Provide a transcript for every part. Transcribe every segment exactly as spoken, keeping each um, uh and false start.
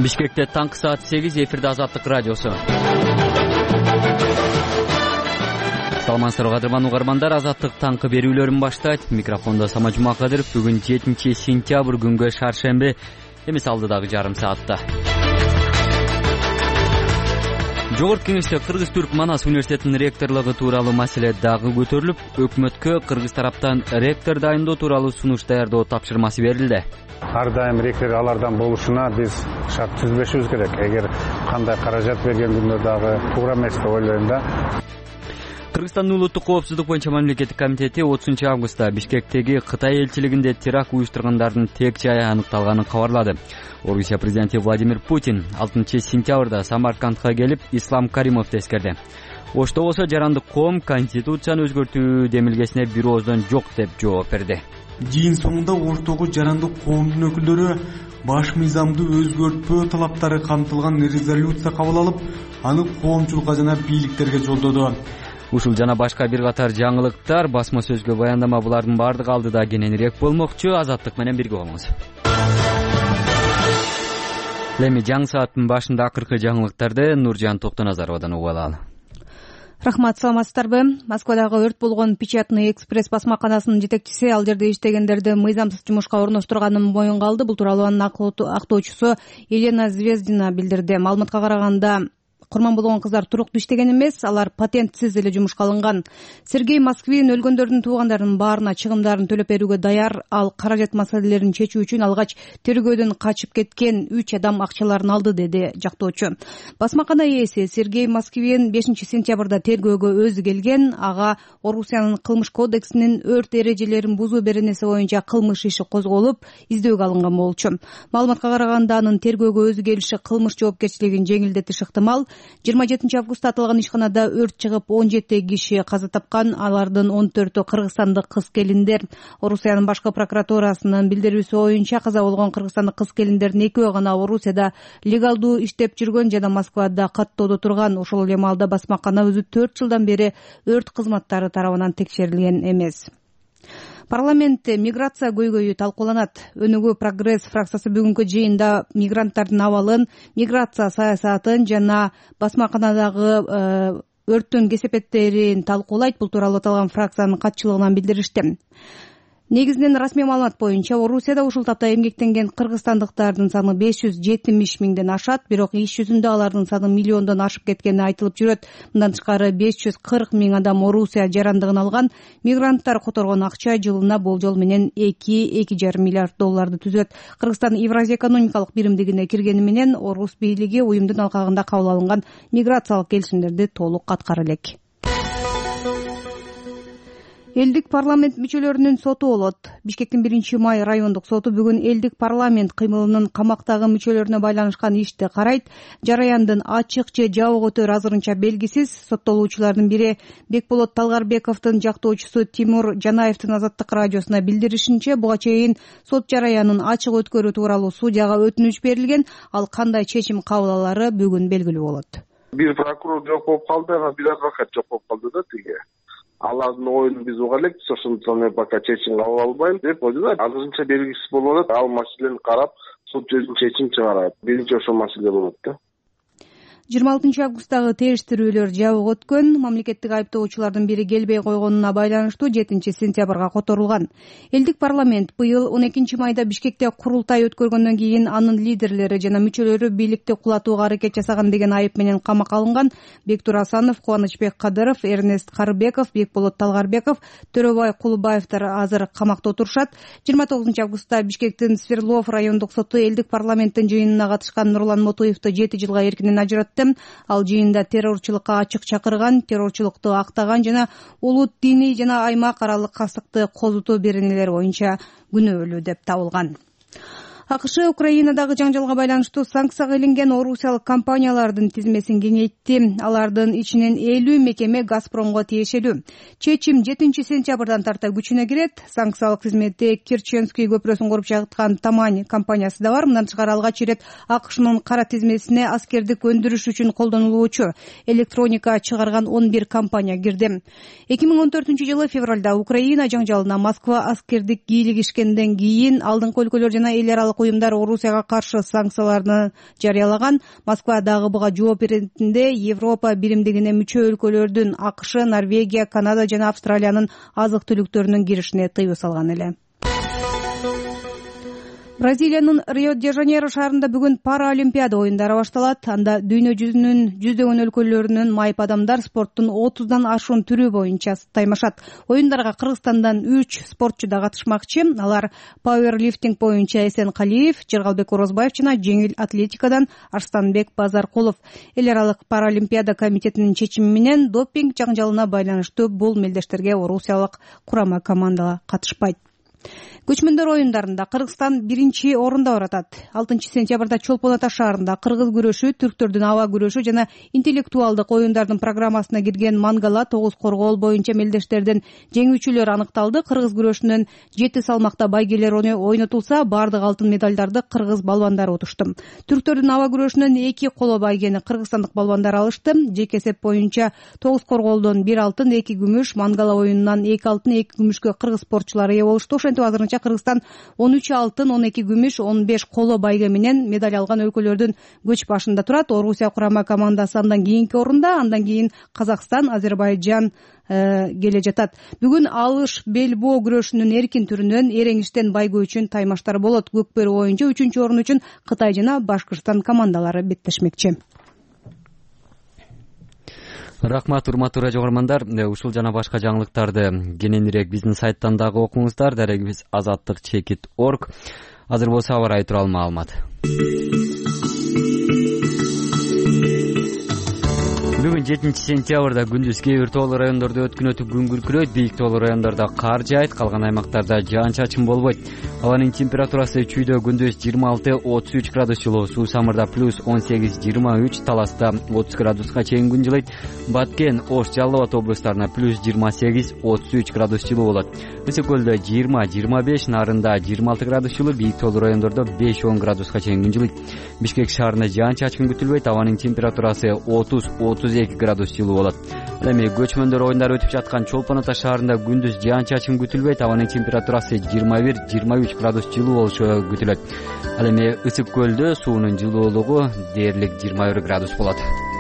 Бишкекте таңкы саат сегиз, эфирде Азаттык радиосу. Саламатсыздарбы кадырман угармандар, Азаттык таңкы берүүлөрүн баштайт. Микрофондо Сама Жумакадыров. Бүгүн жетинчи сентябрь, күнгө шаршемби. Эмес алдыдагы жарым саатта. Жогорку кеңеште Кыргыз-Түрк Манас университетинин ректорлугу тууралуу маселе дагы көтөрүлүп, өкмөткө Кыргыз тараптан ректор дайындоо тууралуу сунуш даярдоо тапшырмасы берилди. Ар дайым ректор алардан болушуна биз шарт түзбөшүбүз керек. Эгер кандай каражат берген күндө дагы туура эмес деп ойлойм да. Кыргызстандын улуттук коопсуздук боюнча мамлекеттик комитети отузунчу августта Бишкектеги Кытай элчилигинде теракт уюштургандардын тек жайы аныкталганын кабарлады. Орусия президенти Владимир Путин алтынчы сентябрда Самаркандга келип, Ислам Каримовду эскерди. Ошто болсо жарандык коом конституцияны өзгөртүү демилгесине бир ооздон жок деп жооп берди. Жыйын соңунда Оштогу жарандык коомдун өкүлдөрү баш мыйзамды өзгөртпөө талаптары камтылган резолюция кабыл алып, аны коомчулукка жана бийликтерге жолдоду. Ушул жана башка бир катар жаңылыктар, басма сөзгө баяндама булардын бардыгы алдыда кененирээк болмокчу. Азаттык менен бирге болуңуз. Эми жаңы сааттын башында акыркы жаңылыктарды Нуржан Токтоназаровадан угуп алалы. Рахмат, саламатсыздарбы? Москвадагы өрт болгон Печатный экспресс басмаканасынын жетекчиси ал жерде иштегендерди мыйзамсыз жумушка орноштурганын моюнга алды. Бул тууралуу анын актоочусу Елена Звездина билдирди. Маалыматка караганда, курман болгон кыздар туруктуу иштеген эмес, алар патентсиз эле жумушка алынган. Сергей Москвин өлгөндөрдүн туугандарынын баарына чыгымдарын төлөп берүүгө даяр. Ал каражат маселелерин чечүү үчүн алгач тергөөдөн качып кеткен үч адам акчаларын алды, деди жактоочу. Басмакана ээси Сергей Москвин бешинчи сентябрда тергөөгө өзү келген. Ага Орусиянын кылмыш кодексинин өрт эрежелерин бузуу беренеси боюнча кылмыш иши козголуп, издөөгө алынган болчу. Маалыматка караганда, анын тергөөгө өзү келиши кылмыш жоопкерчилигин жеңилдетиш ыктымал. жыйырма жетинчи августта аталган ишканада өрт чыгып, он жети киши каза тапкан. Алардын он төртү кыргызстандык кыз-келиндер. Орусиянын башкы прокуратурасынын билдирүүсү боюнча, каза болгон кыргызстандык кыз-келиндердин экөө гана Орусияда легалдуу иштеп жүргөн жана Москвада каттоодо турган. Ошол эле маалда басмакана өзү төрт жылдан бери өрт кызматтары тарабынан текшерилген эмес. Парламентте миграция көйгөйү талкууланат. Өнүгүү прогресс фракциясы бүгүнкү жыйында мигранттардын абалын, миграция саясатын жана басмаканадагы өрттүн кесепеттерин талкуулайт. Бул тууралуу аталган фракциянын катчылыгынан билдиришти. Негизинен расмий маалымат боюнча, Орусияда ушул тапта эмгектенген кыргызстандыктардын саны беш жүз жетимиш миңден ашат, бирок иш жүзүндө алардын саны миллиондон ашып кеткени айтылып жүрөт. Мындан тышкары беш жүз кырк миң адам Орусия жарандыгын алган. Мигранттар которгон акча жылына болжол менен эки эки жарым миллиард долларды түзөт. Кыргызстан Евразия экономикалык биримдигине киргени менен Орус бийлиги уюмдун алкагында кабыл алынган миграциялык келишимдерди толук аткара элек. Элдик парламент мүчөлөрүнүн соту болот. Бишкектин биринчи май райондук соту бүгүн элдик парламент кыймылынын камактагы мүчөлөрүнө байланышкан ишти карайт. Жараяндын ачык же жабык өтөр азырынча белгисиз. Соттолуучулардын бири Бекболот Талгарбековдун жактоочусу Тимур Жанаевдин Азаттык радиосуна билдиришинче, буга чейин сот жараянын ачык өткөрүү тууралуу судьяга өтүнүч берилген. Ал кандай чечим кабыл алары бүгүн белгилүү болот. Бир прокурор жок болуп калды, бир адвокат жок болуп калды да тиги. Алардын оюн биз уга элек, ошондуктан мен пока чечим кабыл албайм деп койду да. Азырынча белгисиз болуп атат. Ал маселени карап, суд өзүнүн чечим чыгарат. Биринчи ошол маселе болот да. жыйырма алтынчы августтагы териштирүүлөр жабык өткөн. Мамлекеттик айыптоочулардын бири келбей койгонуна байланыштуу жетинчи сентябрга которулган. Элдик парламент быйыл он экинчи майда Бишкекте курултай өткөргөндөн кийин анын лидерлери жана мүчөлөрү бийликти кулатууга аракет жасаган деген айып менен камакка алынган. Бектур Асанов, Кубанычбек Кадыров, Эрнест Карыбеков, Бекболот Талгарбеков, Төрөбай Кулубаевдер азыр камакта отурушат. жыйырма тогузунчу августта Бишкектин Сверлов райондук соту элдик парламенттин жыйынына катышкан Нурлан Мотуевду жети жылга эркинен ажыратты. Ал жыйында террорчулукка ачык чакырган, террорчулукту актаган жана улут, диний жана аймак аралык кастыкты козутуу беренелери боюнча күнөөлүү деп табылган. АКШ Украинадагы жаңжалга байланыштуу санкцияга илинген орусиялык компаниялардын тизмесин кеңейтти. Алардын ичинен элүү мекеме Газпромго тиешелүү. Чечим жетинчи сентябрдан тарта күчүнө кирет. Санкциялык тизметте Керченский көпүрөсүн куруп жаткан Тамань компаниясы да бар. Мындан тышкары алгач ирет АКШнын кара тизмесине аскердик өндүрүш үчүн колдонулуучу электроника чыгарган он бир компания кирди. эки миң он төртүнчү жылы февралда Украина жаңжалына Москва аскердик кийлигишкенден кийин алдыңкы өлкөлөр жана эл аралык аралык уюмдар Орусияга каршы санкцияларды жарыялаган. Москва дагы буга жооп беретинде Европа биримдигине мүчө өлкөлөрдүн АКШ, Норвегия, Канада жана Австралиянын азык-түлүктөрүнүн киришине тыюу салган эле. Бразилиянын Рио-де-Жанейро шаарында бүгүн Паралимпиада оюндары башталат. Анда дүйнө жүзүнүн жүздөгөн өлкөлөрүнүн майып адамдар спорттун отуздан ашуун түрү боюнча таймашат. Оюндарга Кыргызстандан үч спортчу да катышмакчы. Алар пауэрлифтинг боюнча Эсен Калиев, Жыргалбек Орозбаев жана жеңил атлетикадан Арстанбек Базаркулов. Эл аралык Паралимпиада комитетинин чечими менен допинг жаңжалына байланыштуу бул мелдештерге орусиялык курама команда катышпайт. Көчмөндөр оюндарында Кыргызстан биринчи орунда баратат. алтынчы сентябрда Чолпон Ата шаарында кыргыз күрөшү, түрктөрдүн аба күрөшү жана интеллектуалдык оюндардын программасына кирген мангала тогуз коргоол боюнча мелдештерден жеңүүчүлөр аныкталды. Кыргыз күрөшүнөн жети салмакта байгелер ойнотулса, бардык алтын медалдарды кыргыз балбандары утушту. Түрктөрдүн аба күрөшүнөн эки коло байгени кыргызстандык балбандар алышты. Жеке эсеп боюнча тогуз коргоолдон бир алтын, эки күмүш, мангала оюнунан эки алтын, эки күмүшкө кыргыз спортчулары ээ болушту. Ошентип азырынча Кыргызстан он үч алтын, он эки күмүш, он беш коло байге менен медаль алган өлкөлөрдүн көч башында турат. Орусия курама командасы андан кийинки орунда, андан кийин Казакстан, Азербайжан келе жатат. Бүгүн алыш белбоо күрөшүнүн эркин түрүнөн эреңиштен байгө үчүн таймаштар болот. Көкбөрү боюнча үчүнчү орун үчүн Кытай жана Башкырстан командалары беттешмекчи. Рахмат, урматтуу радио көрөрмандар. Ушул жана башка жаңылыктарды кененирээк биздин сайттан дагы окуңуздар. Дарегибиз азаттык чекит точка орг. Азыр болсо аба ырайы тууралуу маалымат. Бүгүн жетинчи сентябрда күндүз кээ бир тоолуу райондордо өткөн өтүп күн күркүрөйт, бийик тоолуу райондордо кар жаайт, калган аймактарда жаан-чачын болбойт. Абанын температурасы чүйдө күндүз жыйырма алты отуз үч градус жылуу, суу самырда плюс он сегиз жыйырма үч, Таласта отуз градуска чейин күн жылыйт. Баткен, Ош, Жалал Абад облустарына плюс жыйырма сегиз отуз үч градус жылуу болот. Ысык көлдө жыйырма жыйырма беш, Нарында жыйырма алты градус жылуу, бийик тоолуу райондордо беш он градуска чейин күн жылыйт. Бишкек шаарында жаан-чачын күтүлбөйт, абанын температурасы отуз отуз эки градус жылуу болот. Эми көчмөндөр оюндары өтүп жаткан Чолпон Ата шаарында күндүз жаан-чачын күтүлбөйт, абанын температурасы жыйырма бир жыйырма үч градус жылуу болушу күтүлөт. Ал эми Ысык көлдө суунун жылуулугу дээрлик жыйырма бир градус болот.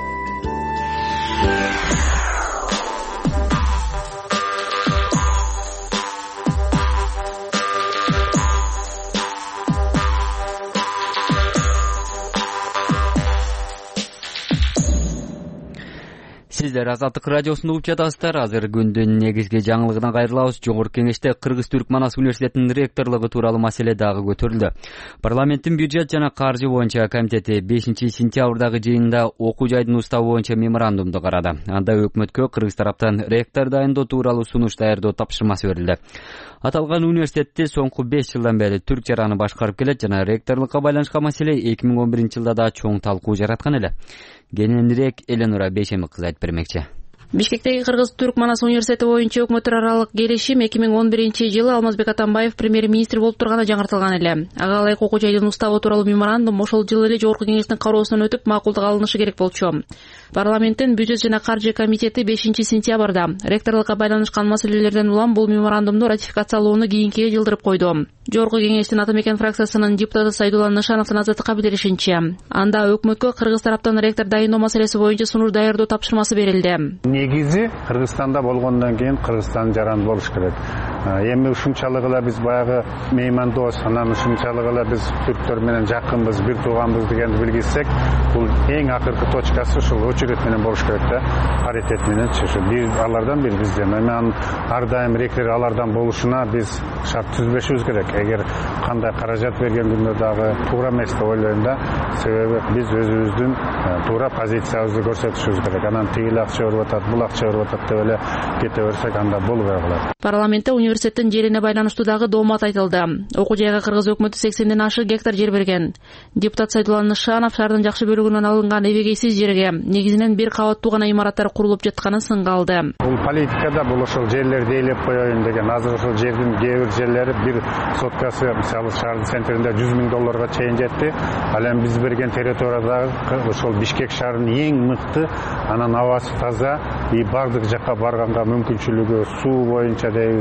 Сиздер Азаттык радиосунда угуп жатасыздар. Азыр күндүн негизги жаңылыгына кайрылабыз. Жогорку кеңеште Кыргыз-Түркманас университетинин ректорлугу тууралуу маселе дагы көтөрүлдү. Парламенттин бюджет жана каржы боюнча комитети бешинчи сентябрдагы жыйында окуу жайдын уставы боюнча меморандумду карады. Анда өкмөткө Кыргыз тараптан ректор дайындоо тууралуу сунуш даярдоо тапшырмасы берилди. Аталган университетти соңку беш жылдан бери түрк жараны башкарып келет жана ректорлукка байланышкан маселе эки миң он биринчи жылда да чоң талкуу жараткан эле. Кененирээк Эленура Бейшемик кызы айтып бермекчи. Бишкектеги Кыргыз-Түркманас университети боюнча өкмөттөр аралык келишим эки миң он биринчи жылы Алмазбек Атамбаев премьер-министр болуп турганда жаңыртылган эле. Ага ылайык окуу жайдын уставы тууралуу меморандум ошол жылы эле жогорку кеңештин кароосунан өтүп макулдук алынышы керек болчу. Парламенттин бюджет жана каржы комитети бешинчи сентябрда ректорлукка байланышкан маселелерден улам бул меморандумду ратификациялоону кийинкиге жылдырып койду. Жогорку кеңештин Ата Мекен фракциясынын депутаты Сайдулла Нышановдун азаттыкка билдиришинче, анда өкмөткө Кыргыз тараптан ректор дайындоо маселеси боюнча сунуш даярдоо тапшырмасы берилди. Негизи Кыргызстанда болгондон кийин Кыргызстан жаран болуш керек. Эми ушунчалык эле биз баягы меймандос, анан ушунчалык эле биз түрктөр менен жакынбыз, бир тууганбыз дегенди билгизсек, бул эң акыркы точкасы ушул очередь менен болуш керек да, паритет менен чыгыш. Бир алардан бир бизден. Эми ар дайым ректор алардан болушуна биз шарт түзбөшүбүз керек. Эгер кандай каражат берген күндө дагы туура эмес деп ойлойм да. Себеби биз өзүбүздүн туура позициябызды көрсөтүшүбүз керек. Анан тигил акча берип атат, бул акча берип атат деп эле кете берсек анда болбой калат. Парламентте университеттин жерине байланыштуу дагы доомат айтылды. Окуу жайга Кыргыз өкмөтү сексенден ашык гектар жер берген. Депутат Сайдулла Нышанов шаардын жакшы бөлүгүнөн алынган эбегейсиз жерге негизинен бир кабаттуу гана имараттар курулуп жатканын сынга алды. Бул политикада бул ошол жерлерди ээлеп коеюн деген. Азыр ошол жердин кээ бир жерлери бир соткасы мисалы шаардын центринде жүз миң долларга чейин жетти. Ал эми биз берген территориядагы ошол Бишкек шаарынын эң мыкты, анан абасы таза и бардык жакка барганга мүмкүнчүлүгү, суу боюнча дейбизби, аба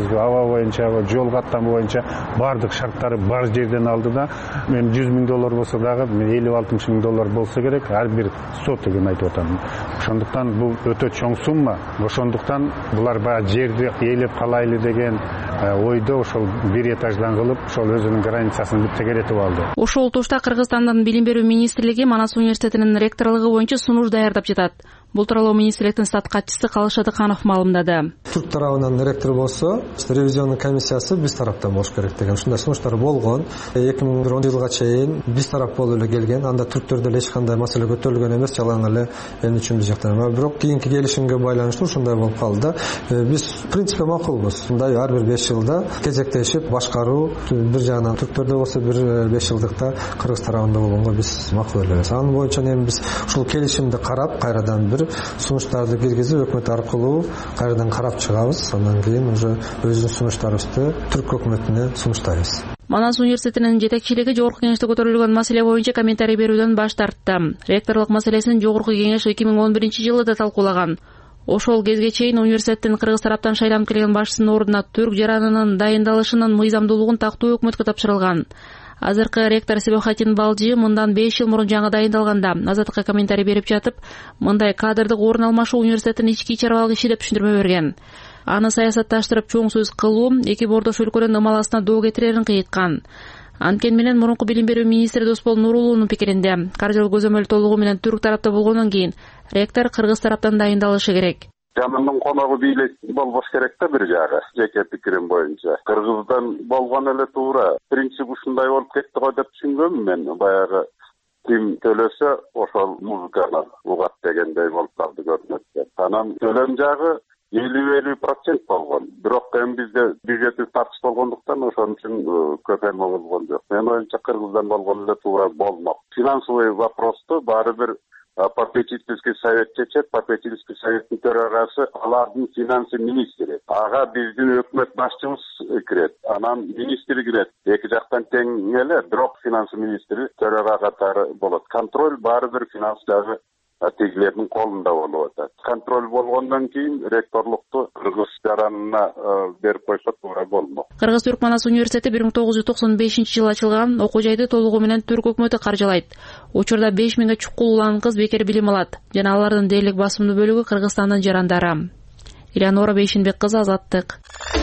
каттоо боюнча, жол каттамы боюнча бардык шарттары бар жерден алды да, мен жүз миң доллар болсо дагы элүү алтымыш миң доллар болсо керек ар бир сотыгын айтып атам. Ошондуктан бул өтө чоң сумма. Ошондуктан булар баягы жерди ээлеп калайлы деген ойдо ошол бир этаждан кылып, ошол өзүнүн границасын тегеретип алды. Ошол тушта Кыргызстандын билим берүү министрлиги Манас университетинин ректорлугу боюнча сунуш даярдап жатат. Бул тууралуу министрликтин стат катчысы Калыш Адыканов маалымдады. Түрк тарабынан ректор болсо, ревизиондун комиссиясы биз тараптан болуш керек деген ушундай сунуштар болгон. эки миң он жылга чейин биз тарап болуп эле келген. Анда түрктөрдө эле эч кандай маселе көтөрүлгөн эмес, жалаң эле эл үчүн биз жактан. Бирок кийинки келишимге байланыштуу ушундай болуп калды. Биз в принципе макулбуз. Мындай ар бир беш жылда кезектешип башкаруу, бир жагынан түрктөрдө болсо бир беш жылдыкта Кыргыз тарабында болгонго биз макул элебиз. Анын боюнча эми биз ушул келишимди карап, кайрадан бир сунуштарды киргизип өкмөт аркылуу кайрадан карап чыгабыз. Андан кийин уже өзүбүздүн сунуштарыбызды түрк өкмөтүнө сунуштайбыз. Манас университетинин жетекчилиги жогорку кеңеште көтөрүлгөн маселе боюнча комментарий берүүдөн баш тартты. Ректорлук маселесин жогорку кеңеш эки миң он биринчи жылы да талкуулаган. Ошол кезге чейин университеттин Кыргыз тараптан шайланып келген башчысынын ордуна түрк жаранынын дайындалышынын мыйзамдуулугун тактоо өкмөткө тапшырылган. Азыркы ректор Себехатин Балжи мындан беш жыл мурун жаңы дайындалганда Азаттыкка комментарий берип жатып, мындай кадрдык орун алмашуу университеттин ички ичаралык иши деп түшүндүрмө берген. Аны саясатташтырып чоң сөз кылуу эки бордош өлкөнүн ымаласына доо кетирерин кыйыткан. Анткени менен мурунку билим берүү министри Досбол Нурулуунун пикиринде, каржылык көзөмөл толугу менен түрк тарапта болгондон кийин ректор Кыргыз тараптан дайындалышы керек. Жамандын коногу бийлик болбош керек да бир жагы. Жеке пикирим боюнча. Кыргыздан болгон эле туура. Принцип ушундай болуп кетти го деп түшүнгөмүн мен. Баягы ким төлөсө ошол музыканы угат дегендей болуп калды көрүнөт. Анан төлөм жагы элүү элүү процент болгон. Бирок эми бизде бюджеттик тартыш болгондуктан ошон үчүн көп эме болгон жок. Мен оюмча Кыргыздан болгон эле туура болмок. Финансовый вопросту баары бир попечительский совет чечет, попечительский советтин төрагасы алардын финансы министри. Ага биздин өкмөт башчыбыз кирет, анан министри кирет. Эки жактан тең эле, бирок финансы министри төрага катары болот. Контроль баары бир финанстагы тегилердин колунда болуп атат. Контроль болгондон кийин ректорлукту Кыргыз жаранына берип койсо туура болмок. Кыргыз Түрк Манас университети бир миң тогуз жүз токсон бешинчи жылы ачылган, окуу жайды толугу менен түрк өкмөтү каржылайт. Учурда беш миңге чукул улан кыз бекер билим алат. Жана алардын дээрлик басымдуу бөлүгү Кыргызстандын жарандары. Элеонора Бейшинбек кызы, Азаттык.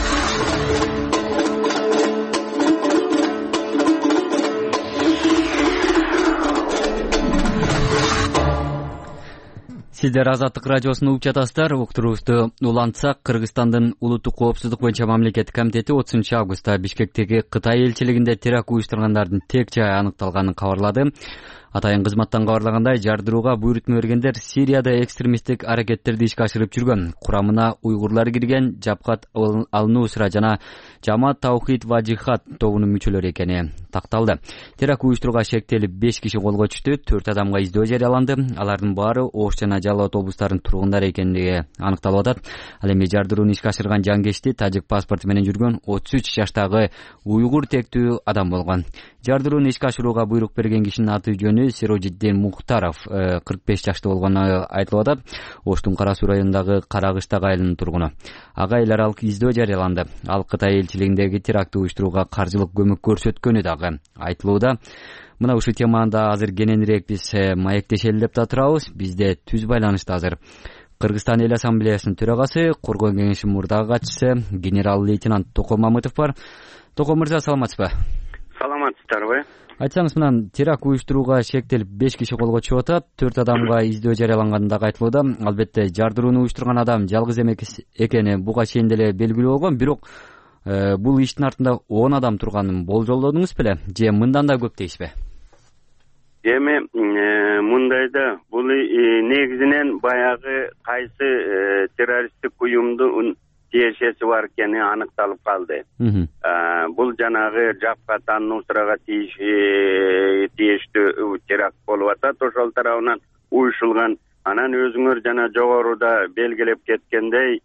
Сиздер Азаттык радиосун угуп жатасыздар. Уктуруубузду улантсак, Кыргызстандын улуттук коопсуздук боюнча мамлекеттик комитети отузунчу августта Бишкектеги Кытай элчилигинде теракт уюштургандардын тек жайы аныкталганын кабарлады. Атайын кызматтан кабарлагандай, жардырууга буйрутма бергендер Сирияда экстремисттик аракеттерди ишке ашырып жүргөн. Курамына уйгурлар кирген, Жапкат ал-Нусра жана Жамаат Таухид ва Жихад тобунун мүчөлөрү экени такталды. Теракт уюштурууга шектелип беш киши колго түштү, төрт адамга издөө жарыяланды. Алардын баары Ош жана Жалал облустарынын тургундары экендиги аныкталып атат. Ал эми жардырууну ишке ашырган жангечти тажик паспорту менен жүргөн отуз үч жаштагы уйгур тектүү адам болгон. Жардырууну ишке ашырууга буйрук берген кишинин аты жөнү Сирожиддин Мухтаров, кырк беш жаштуу болгону айтылып атат. Оштун Кара Суу районундагы Карагыштак айылынын тургуну. Ага эл аралык издөө жарыяланды. Ал Кытай элчилигиндеги теракт уюштурууга каржылык көмөк көрсөткөнү дагы айтылууда. Мына ушул темада азыр кененирээк биз маектешели деп турабыз. Бизде түз байланышта азыр Кыргызстан эл ассамблеясынын төрагасы, Коргоо кеңешинин мурдагы катчысы генерал-лейтенант Токон Мамытов бар. Токон мырза, саламатсызбы? Саламатсыздарбы? Айтсаңыз, мынан теракт уюштурууга шектелип беш киши колго чыгып атат, төрт адамга издөө жарыяланганы дагы айтылууда. Албетте жардырууну уюштурган адам жалгыз эмес экени буга чейин деле белгилүү болгон, бирок бул иштин артында он адам турганын болжолдодуңуз беле, же мындан да көп дейсизби? Эми мындайда, бул негизинен баягы кайсы террористтик уюмдун тиешеси бар экени аныкталып калды. Бул жанагы Жапкат ал-Нусрага тийиштүү теракт болуп атат, ошол тарабынан уюшулган. Анан өзүңөр жана жогоруда белгилеп кеткендей,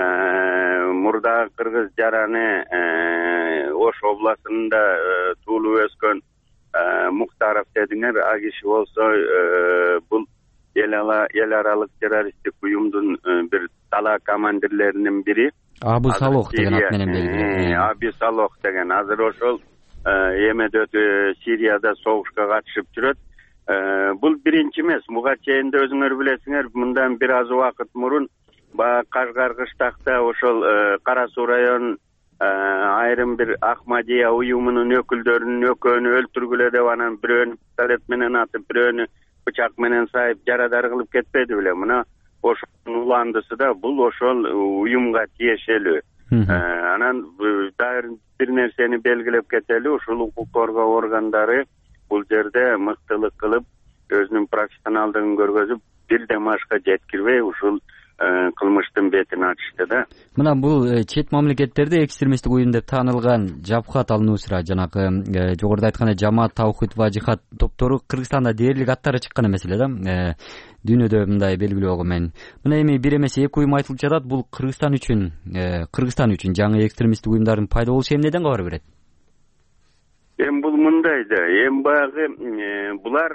мурда кыргыз жараны Ош областында туулуп өскөн Мухтаров дедиңер, а киши болсо бул эл аралык террористтик уюмдун бир тала командирлеринин бири. Абу Салох деген ат менен белгилүү. Абу Салох деген азыр ошол эмеде Сирияда согушка катышып жүрөт. Бул биринчи эмес. Буга чейин да өзүңөр билесиңер, мындан бир аз убакыт мурун баягы Кашгар кыштакта ошол Кара Суу район айрым бир Ахмадия уюмунун өкүлдөрүнүн экөөнү өлтүргүлө деп анан бирөөнү пистолет менен атып, бирөөнү бычак менен сайып жарадар кылып кетпеди беле. Мына ошонун уландысы да бул ошол уюмга тиешелүү. Анан дайыр бир нерсени белгилеп кетели, ушул укук коргоо органдары бул жерде мыктылык кылып, өзүнүн профессионалдыгын көргөзүп, бирден башка жеткирбей ушул кылмыштын бетин ачышты да. Мына бул чет мамлекеттерде экстремисттик уюм деп таанылган Жабхат ал-Нусра, жанагы жогоруда айтканда Жамаат Таухид ва Жихад топтору Кыргызстанда дээрлик аттары чыккан эмес эле да. Дүйнөдө мындай белгилүү болгон менен. Мына эми бир эмес эки уюм айтылып жатат. Бул Кыргызстан үчүн, Кыргызстан үчүн жаңы экстремисттик уюмдардын пайда болушу эмнеден кабар берет? Эми бул мындай да, эми баягы булар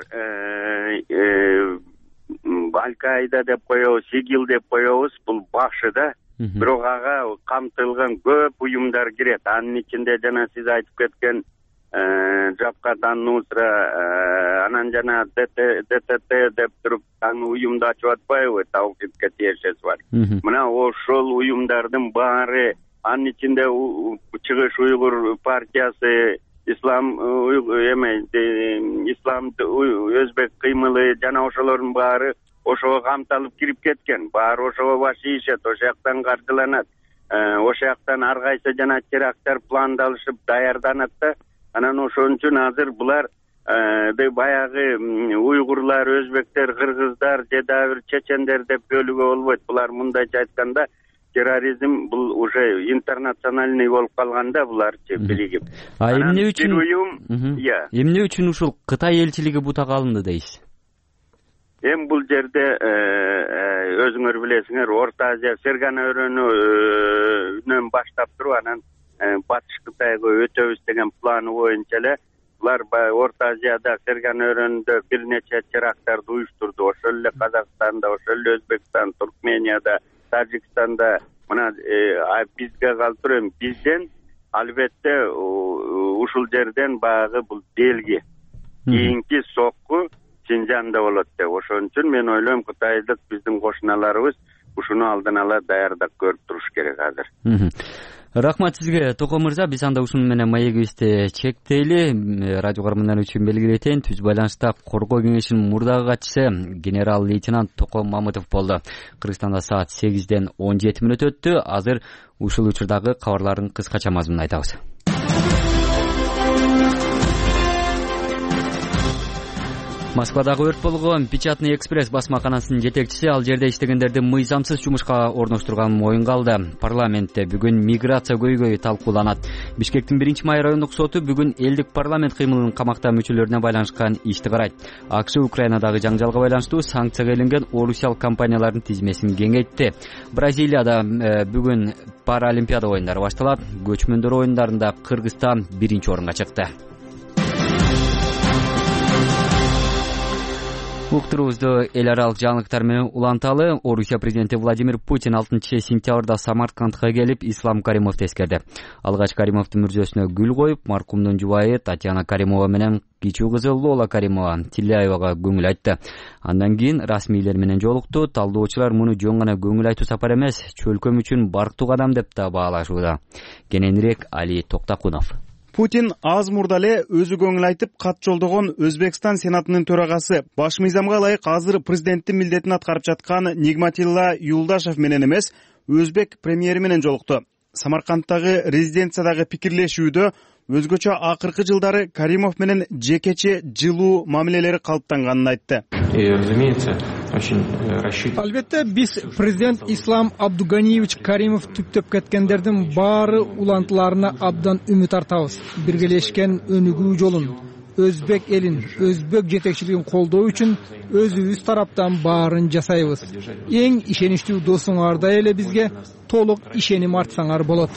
Аль-Каида деп коебуз, ИГИЛ деп коебуз, бул башы да. Бирок ага камтылган көп уюмдар кирет. Анын ичинде жана сиз айтып кеткен Жабхат ал-Нусра, анан жана ДТТ деп туруп аны уюмду ачып атпайбы, Таухидке тиешеси бар. Мына ошол уюмдардын баары, анын ичинде Чыгыш уйгур партиясы, Ислам эме Ислам өзбек кыймылы жана ошолордун баары ошого камталып кирип кеткен. Баары ошого баш ийишет, ошол жактан каржыланат. Ошол жактан ар кайсы жана теракттар пландалышып даярданат да. Анан ошон үчүн азыр булар баягы уйгурлар, өзбектер, кыргыздар, же дагы бир чечендер деп бөлүүгө болбойт. Булар мындайча айтканда терроризм бул уже интернациональный болуп калганда буларчы биригип. А эмне үчүн? Эмне үчүн ушул Кытай элчилиги бутага алынды дейсиз? Эми бул жерде өзүңөр билесиңер, Орто Азия Фергана өрөөнүнөн баштап туруп анан Батыш Кытайга өтөбүз деген планы боюнча эле булар Орто Азияда Фергана өрөөнүндө бир нече теракттарды уюштурду. Ошол эле Казакстанда, ошол эле Өзбекстан, Туркменияда, Тажикстанда. Мына бизге калып туруп, эми бизден албетте ушул жерден баягы бул белги. Кийинки сокку Синжанда болот деп. Ошон үчүн мен ойлойм, кытайлык биздин кошуналарыбыз ушуну алдын ала даярдап көрүп туруш керек азыр. Рахмат сизге, Токой мырза. Биз анда ушуну менен маегибизди чектейли. Радио көрөрмандар үчүн белгилетейин, түз байланышта коргоо кеңешинин мурдагы катчысы генерал-лейтенант Токой Мамытов болду. Кыргызстанда саат сегизден он жети мүнөт өттү. Азыр ушул учурдагы кабарлардын кыскача мазмунун айтабыз. Москвадагы өрт болгон Печатный экспресс басмаканасынын жетекчиси ал жерде иштегендерди мыйзамсыз жумушка орноштурганын моюнга алды. Парламентте бүгүн миграция көйгөйү талкууланат. Бишкектин биринчи май райондук соту бүгүн элдик парламент кыймылынын камакта мүчөлөрүнө байланышкан ишти карайт. АКШ Украинадагы жаңжалга байланыштуу санкцияга илинген орусиялык компаниялардын тизмесин кеңейтти. Бразилияда бүгүн Паралимпиада оюндары башталат. Көчмөндөр оюндарында Кыргызстан биринчи орунга чыкты. Уктурубузду эл аралык жаңылыктар менен уланталы. Орусия президенти Владимир Путин алтынчы сентябрда Самаркандга келип, Ислам Каримовду эскерди. Алгач Каримовдун мүрзөсүнө гүл коюп, маркумдун жубайы Татьяна Каримова менен кичүү кызы Лола Каримова Тилляевага көңүл айтты. Андан кийин расмийлер менен жолукту. Талдоочулар муну жөн гана көңүл айтуу сапар эмес, чөлкөм үчүн барктуу кадам деп да баалашууда. Кененирээк Али Токтакунов. Путин аз мурда эле өзү көңүл айтып кат жолдогон Өзбекстан сенатынын төрагасы, баш мыйзамга ылайык азыр президенттин милдетин аткарып жаткан Нигматилла Юлдашев менен эмес, өзбек премьери менен жолукту. Самаркандтагы резиденциядагы пикирлешүүдө өзгөчө акыркы жылдары Каримов менен жекече жылуу мамилелери калыптанганын айтты. Албетте биз президент Ислам Абдуганиевич Каримов түптөп кеткендердин баары улантыларына абдан үмүт артабыз. Биргелешкен өнүгүү жолун, өзбек элин, өзбек жетекчилигин колдоо үчүн өзүбүз тараптан баарын жасайбыз. Эң ишеничтүү досуңардай эле бизге толук ишеним артсаңар болот.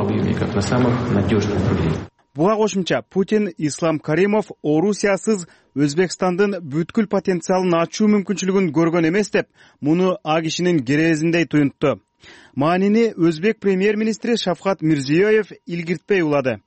Буга кошумча Путин Ислам Каримов Орусиясыз Өзбекстандын бүткүл потенциалын ачуу мүмкүнчүлүгүн көргөн эмес деп, муну а кишинин керезиндей туюнтту. Маанини өзбек премьер-министри Шавкат Мирзиёев илгиртпей улады.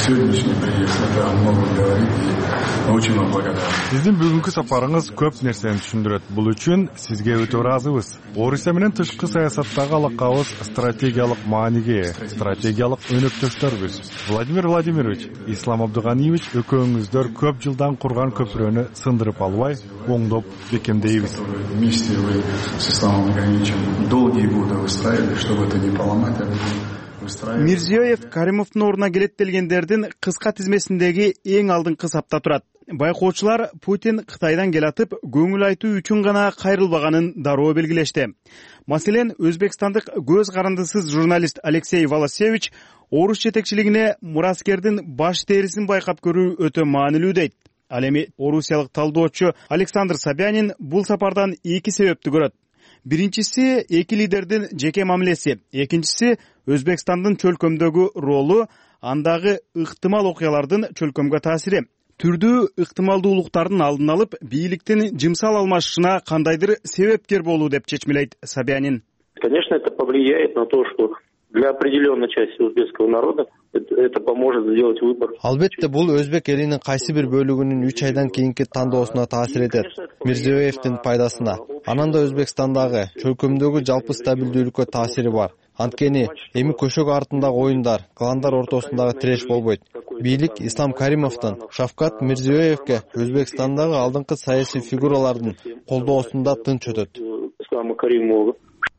Сиздин бүгүнкү сапарыңыз көп нерсени түшүндүрөт. Бул үчүн сизге өтө ыраазыбыз. Орусия менен тышкы саясаттагы алакабыз стратегиялык мааниге, стратегиялык өнөктөштөрбүз. Владимир Владимирович, Ислам Абдуганиевич экөөңүздөр көп жылдан курган көпүрөнү сындырып албай, оңдоп бекемдейбиз. Вместе вы с Исламом Абдуганиевичем долгие годы выстраивали, чтобы это не поломать, а Мирзиёев Каримовдун ордуна келеттелгендердин кыска тизмесиндеги эң алдыңкы сапта турат. Байкоочулар Путин Кытайдан келатып, көңүл айтуу үчүн гана кайрылбаганын дароо белгилешти. Маселен, өзбекстандык көз карандысыз журналист Алексей Волосевич орус жетекчилигине мураскердин баш терисин байкап көрүү өтө маанилүү дейт. Ал эми орусиялык талдоочу Александр Собянин бул сапардан эки себепти көрөт. Биринчиси эки лидердин жеке мамилеси, экинчиси Өзбекстандын чөлкөмдөгү ролу, андагы ыктымал окуялардын чөлкөмгө таасири. Түрдүү ыктымалдуулуктардын алдын алып, бийликтин жымсал алмашышына кандайдыр себепкер болуу деп чечмелейт Собянин. Конечно, это повлияет на то, что для определенной части узбекского народа это поможет сделать выбор. Албетте, бул өзбек элинин кайсы бир бөлүгүнүн үч айдан кийинки тандоосуна таасир этет. Мирзиёевдин пайдасына. Анан да Өзбекстандагы чөлкөмдөгү жалпы стабилдүүлүккө таасири бар. Анткени эми көшөк артындагы оюндар, кландар ортосундагы тиреш болбойт. Бийлик Ислам Каримовдон Шавкат Мирзиёевке Өзбекстандагы алдыңкы саясий фигуралардын колдоосунда тынч өтөт. Ислама Каримову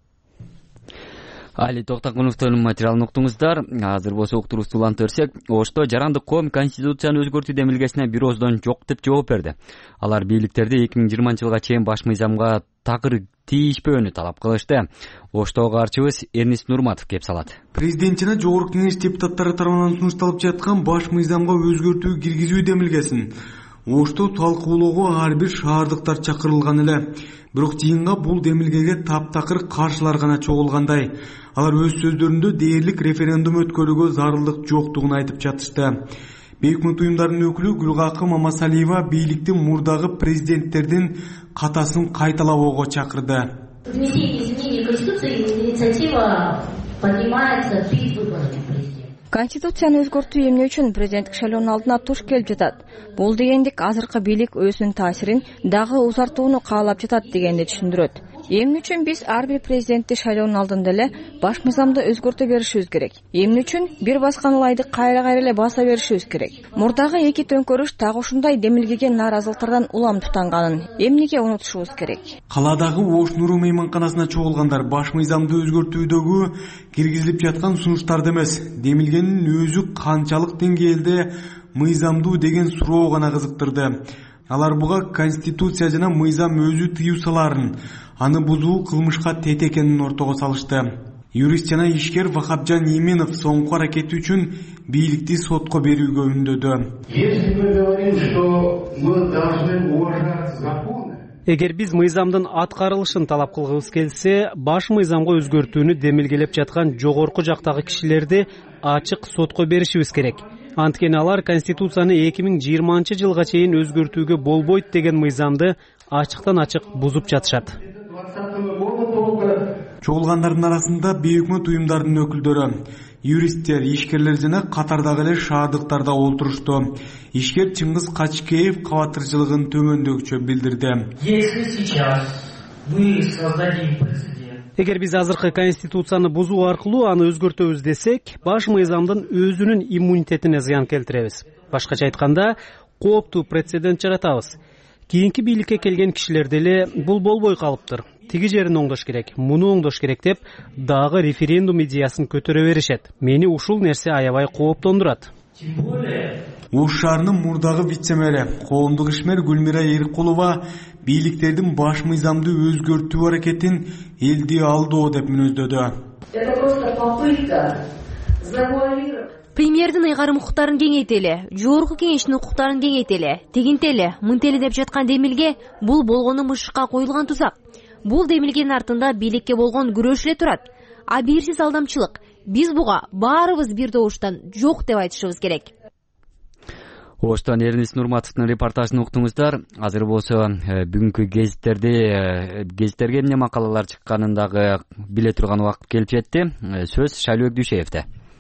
Али Токтогоновдун материалын уктуңуздар. Азыр болсо уктуруубузду улантырсак, Ошто жарандык коом конституцияны өзгөртүү демилгесине бир ооздон жок деп жооп берди. Алар бийликтерди эки миң жыйырманчы жылга чейин баш мыйзамга такыр тийишпөөнү талап кылышты. Оштого карчыбыз Эрнис Нурматов кеп салат. Президент жана жогорку кеңеш депутаттары тарабынан сунушталып жаткан баш мыйзамга өзгөртүү киргизүү демилгесин Ошто талкуулоого ар бир шаардыктар чакырылган эле. Бирок жыйынга бул демилгеге таптакыр каршылар гана чогулгандай. Алар өз сөздөрүндө дээрлик референдум өткөрүүгө зарылдык жоктугун айтып жатышты. Бейөкмөт уюмдарынын өкүлү Гүлгакы Мамасалиева бийликтин мурдагы президенттердин катасын кайталабоого чакырды. Внесение изменений в Конституцию инициатива поднимается перед выборами. Конституцияны өзгөртүү эмне үчүн президенттик шайлоонун алдына туш келип жатат? Бул дегендик азыркы бийлик өзүнүн таасирин дагы узартууну каалап жатат дегенди түшүндүрөт. Эмне үчүн биз ар бир президентти шайлоонун алдында эле баш мыйзамды өзгөртө беришибиз керек? Эмне үчүн бир баскан ылайды кайра-кайра эле баса беришибиз керек? Мурдагы эки төңкөрүш так ушундай демилгеге нааразылыктардан улам тутанганын эмнеге унутушубуз керек? Каладагы Ош Нуру мейманканасына чогулгандар баш мыйзамды өзгөртүүдөгү киргизилип жаткан сунуштарды эмес, демилгенин өзү канчалык деңгээлде мыйзамдуу деген суроо гана кызыктырды. Алар буга Конституция жана мыйзам өзү тыюу саларын, аны бузуу кылмышка тет экенин ортого салышты. Юрист жана ишкер Вахапжан Именов соңку аракети үчүн бийликти сотко берүүгө үндөдү. Если мы говорим, что мы должны уважать законы, эгер биз мыйзамдын аткарылышын талап кылгыбыз келсе, баш мыйзамга өзгөртүүнү демилгелеп жаткан жогорку жактагы кишилерди ачык сотко беришибиз керек. Анткени алар Конституцияны эки миң жыйырманчы жылга чейин өзгөртүүгө болбойт деген мыйзамды ачыктан ачык бузуп жатышат. Чогулгандардын арасында бейөкмөт уюмдардын өкүлдөрү, юристтер, ишкерлер жана катардагы эле шаардыктар да олтурушту. Ишкер Чыңгыз Качкеев кабаттырчылыгын төмөндөгүчө билдирди. Если сейчас мы создадим прецедент, эгер биз азыркы Конституцияны бузуу аркылуу аны өзгөртөбүз десек, баш мыйзамдын өзүнүн иммунитетине зыян келтиребиз. Башкача айтканда, кооптуу прецедент жаратабыз. Кийинки бийликке келген кишилер деле бул болбой калыптыр. Тиги жерин оңдош керек, муну оңдош керек деп дагы референдум идеясын көтөрө беришет. Мени ушул нерсе аябай кооптондурат. Ош шаарынын мурдагы вице-мэри, коомдук ишмер Гүлмира Эрикулова бийликтердин баш мыйзамды өзгөртүү аракетин элди алдоо деп мүнөздөдү. Это просто попытка завуалировать. Премьердин ыйгарым укуктарын кеңейтели, жогорку кеңештин укуктарын кеңейтели, тегинтели, мынтели деп жаткан демилге бул болгону мышыкка коюлган тузак. Бул демилгенин артында бийликке болгон күрөш эле турат. Абийирсиз алдамчылык. Биз буга баарыбыз бир добуштан жок деп айтышыбыз керек. Оштон Эрнис Нурматовдун репортажын уктуңуздар. Азыр болсо бүгүнкү гезиттерде гезиттерге эмне макалалар чыкканын дагы биле турган убакыт келип жетти. Сөз Шайлыбек Дүйшеевде.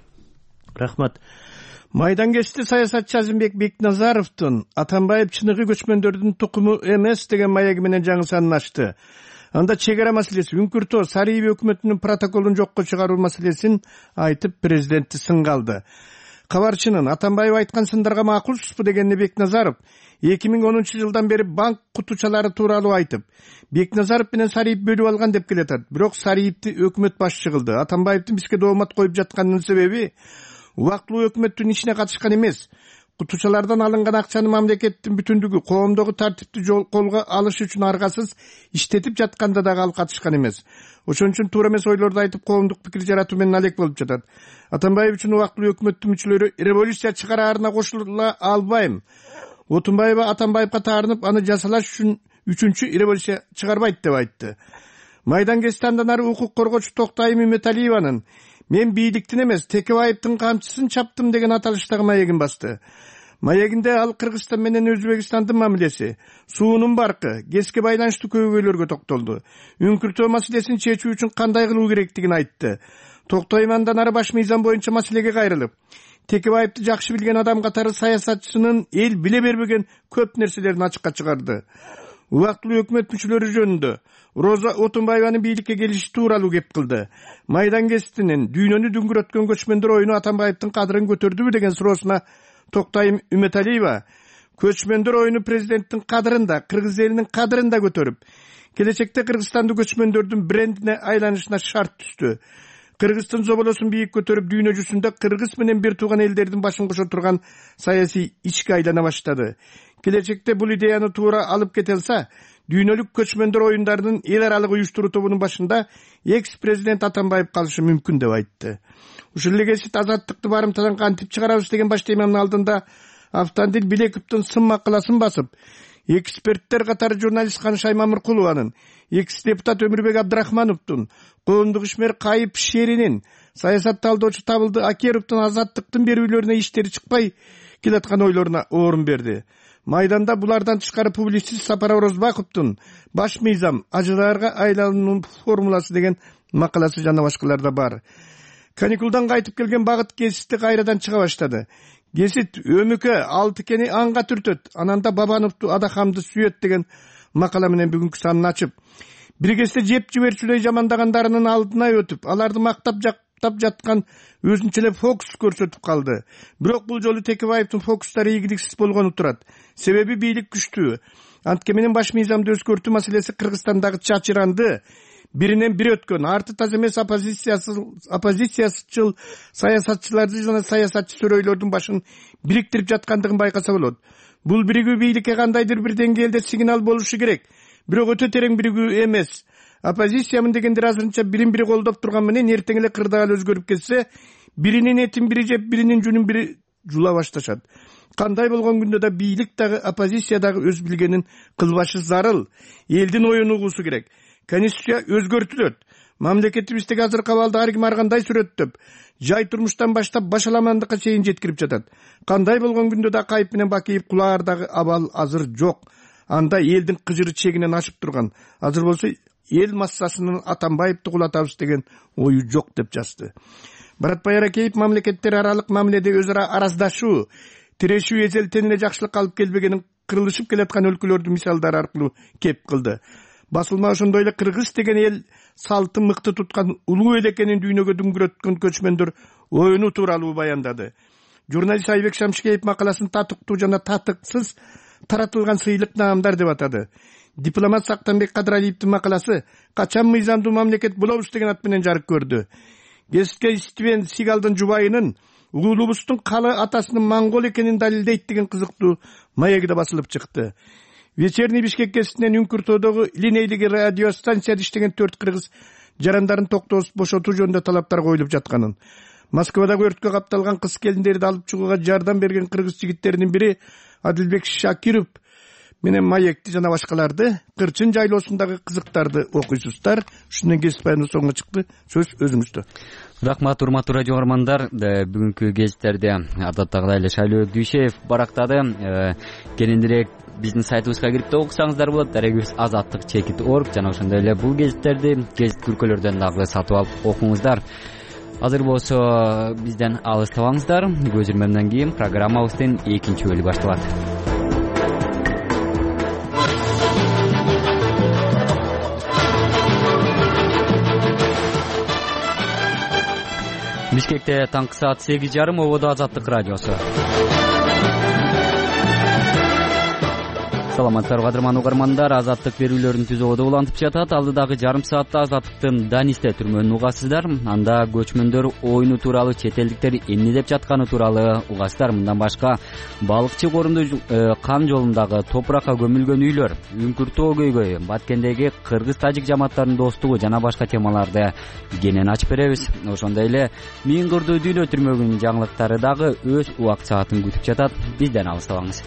Рахмат. Майдан кечти саясатчы Азимбек Бекназаровдун Атамбаев чыныгы көчмөндөрдүн тукуму эмес деген маеги менен жаңы санын ачты. Анда чек ара маселеси, Үңкүртөө Сарыев өкмөтүнүн протоколун жокко чыгаруу маселесин айтып президентти сынга алды. Кабарчынын Атамбаев айткан сындарга макулсузбу дегенде Бекназаров эки миң онунчу жылдан бери банк кутучалары тууралуу айтып, Бекназаров менен Сарыев бөлүп алган деп келатат. Бирок Сарыевди өкмөт башчы кылды. Атамбаевдин бизге доомат коюп жатканынын себеби убактылуу өкмөттүн ишине катышкан эмес. Кутучалардан алынган акчаны мамлекеттин бүтүндүгү, коомдогу тартипти колго алыш үчүн аргасыз иштетип жатканда дагы ал катышкан эмес. Ошон үчүн туура эмес ойлорду айтып, коомдук пикир жаратуу менен алек болуп жатат. Атамбаев үчүн убактылуу өкмөттүн мүчөлөрү революция чыгараарына кошула албайм. Отунбаева Атамбаевга таарынып, аны жасалаш үчүн үчүнчү революция чыгарбайт деп айтты. Майдан кечти андан ары укук коргоочу Токтайым Үмөталиеванын "Мен бийликтин эмес, Текебаевдин камчысын чаптым" деген аталыштагы маегин басты. Маегинде ал Кыргызстан менен Өзбекстандын мамилеси, суунун баркы, гэске байланыштуу көйгөйлөргө токтолду. Үңкүртөө маселесин чечүү үчүн кандай кылуу керектигин айтты. Токтойм андан ары баш мыйзам боюнча маселеге кайрылып, Текебаевди жакшы билген адам катары саясатчынын эл биле бербеген көп нерселерин ачыкка чыгарды. Убактылуу өкмөт мүчөлөрү жөнүндө Роза Отунбаеванын бийликке келиши тууралуу кеп кылды. Майдан кечтинин дүйнөнү дүңгүрөткөн көчмөндөр оюну Атамбаевдин кадырын көтөрдүбү деген суроосуна Токтайым Үмөталиева көчмөндөр оюну президенттин кадырын да, кыргыз элинин кадырын да көтөрүп, келечекте Кыргызстанды көчмөндөрдүн брендине айланышына шарт түздү. Кыргыздын зоболосун бийик көтөрүп, дүйнө жүзүндө Кыргыз менен бир тууган элдердин башын кошо турган саясий ичке айлана баштады. Келечекте бул идеяны туура алып кете алса, дүйнөлүк көчмөндөр оюндарынын эл аралык уюштуруу тобунун башында экс-президент Атамбаев калышы мүмкүн деп айтты. Ушул эле гезит азаттыкты барымтадан кантип чыгарабыз деген баш теманын алдында Автандил Билековдун сын макаласын басып, эксперттер катары журналист Канышай Мамыркулованын, экс-депутат Өмүрбек Абдрахмановдун, коомдук ишмер Кайып Шеринин, саясат талдоочу Табылды Акеровдун азаттыктын берүүлөрүнө иштери чыкпай келаткан ойлоруна орун берди. Майданда булардан тышкары публицист Сапар Орозбаковдун баш мыйзам ажыраарга айлануунун формуласы деген макаласы жана башкалар да бар. Каникулдан кайтып келген Багыт гезитти кайрадан чыга баштады. Гезит өмүкө Алтыкени анга түртөт, ананда Бабановду Адахамды сүйөт деген макала менен бүгүнкү санын ачып, бир кезде жеп жиберчүлөй жамандагандарынын алдына өтүп, аларды мактап жактап жаткан өзүнчө эле фокус көрсөтүп калды. Бирок бул жолу Текебаевдин фокустары ийгиликсиз болгону турат. Себеби бийлик күчтүү. Анткени баш мыйзамды өзгөртүү маселеси Кыргызстандагы чачыранды биринен бири өткөн, арты таз эмес оппозициячыл саясатчыларды жана саясатчы сөрөйлөрдүн башын бириктирип жаткандыгын байкаса болот. Бул биригүү бийликке кандайдыр бир деңгээлде сигнал болушу керек, бирок өтө терең биригүү эмес. Оппозициямын дегендер азырынча бирин бири колдоп турган менен эртең эле кырдаал өзгөрүп кетсе, биринин этин бири жеп, биринин жүнүн бири жула башташат. Кандай болгон күндө да бийлик дагы оппозиция дагы өз билгенин кылбашы зарыл. Элдин оюн угуусу керек. Конституция өзгөртүлөт. Мамлекетибиздеги азыркы абалды ар ким ар кандай сүрөттөп, жай турмуштан баштап башаламандыкка чейин жеткирип жатат. Кандай болгон күндө да Кайып менен Бакиев кулаардагы абал азыр жок. Анда элдин кыжыры чегинен ашып турган. Азыр болсо эл массасынын Атамбаевди кулатабыз деген ою жок деп жазды. Баратбай Аракеев мамлекеттер аралык мамиледе өз ара араздашуу, тирешүү эзелтен эле жакшылыкка алып келбегенин кырылышып келаткан өлкөлөрдүн мисалдары аркылуу кеп кылды. Басылма ошондой эле Кыргыз деген эл салты мыкты туткан улуу эл экенин дүйнөгө дүңгүрөткөн көчмөндөр оюну тууралуу баяндады. Журналист Айбек Шамшикеев макаласын татыктуу жана татыксыз таратылган сыйлык наамдар деп атады. Дипломат Сактанбек Кадыралиевдин макаласы "Качан мыйзамдуу мамлекет болобуз" деген ат менен жарык көрдү. Гезитке Стивен Сигалдын жубайынын уулубуздун калы атасынын монгол экенин далилдейт деген кызыктуу маеги да басылып чыкты. Вечерний Бишкек гезитинен Үңкүртөөдөгү линейдеги радиостанцияда иштеген төрт кыргыз жарандарын токтоосуз бошотуу жөнүндө талаптар коюлуп жатканын, Москвадагы өрткө капталган кыз келиндерди алып чыгууга жардам берген кыргыз жигиттеринин бири Адилбек Шакиров менен маекти жана башкаларды кырчын жайлоосундагы кызыктарды окуйсуздар. Ушундан кесип баяндоо соңго чыкты. Сөз өзүңүздө. Рахмат, урматтуу радио көрөрмандар. Бүгүнкү гезиттерде адаттагыдай эле Шайлоо Дүйшеев барактады. Кененирээк биздин сайтыбызга кирип да окусаңыздар болот. Дарегибиз азаттык чекит точка орг жана ошондой эле бул гезиттерди гезит күркөлөрдөн дагы сатып алып окуңуздар. Азыр болсо бизден алыстабаңыздар. Көзүрмөмдөн кийин программабыздын экинчи бөлүгү башталат. Бишкекте таңкы саат сегиз жарым ободо Азаттык радиосу. Саламатсыздарбы кадырман угармандар, Азаттык берүүлөрүн түз ободо улантып жатат. Алдыдагы жарым саатта Азаттыктын Данисте түрмөнүн угасыздар. Анда көчмөндөр оюну тууралуу, чет элдиктер эмне деп жатканы тууралуу угасыздар. Мындан башка балыкчы корунду кан жолундагы топуракка көмүлгөн үйлөр, Үңкүртөө көйгөйү, Баткендеги кыргыз-тажик жамааттарынын достугу жана башка темаларды кенен ачып беребиз. Ошондой эле Миңгырдуу дүйнө түрмөгүнүн жаңылыктары дагы өз убакыт саатын күтүп жатат. Бизден алыстабаңыз.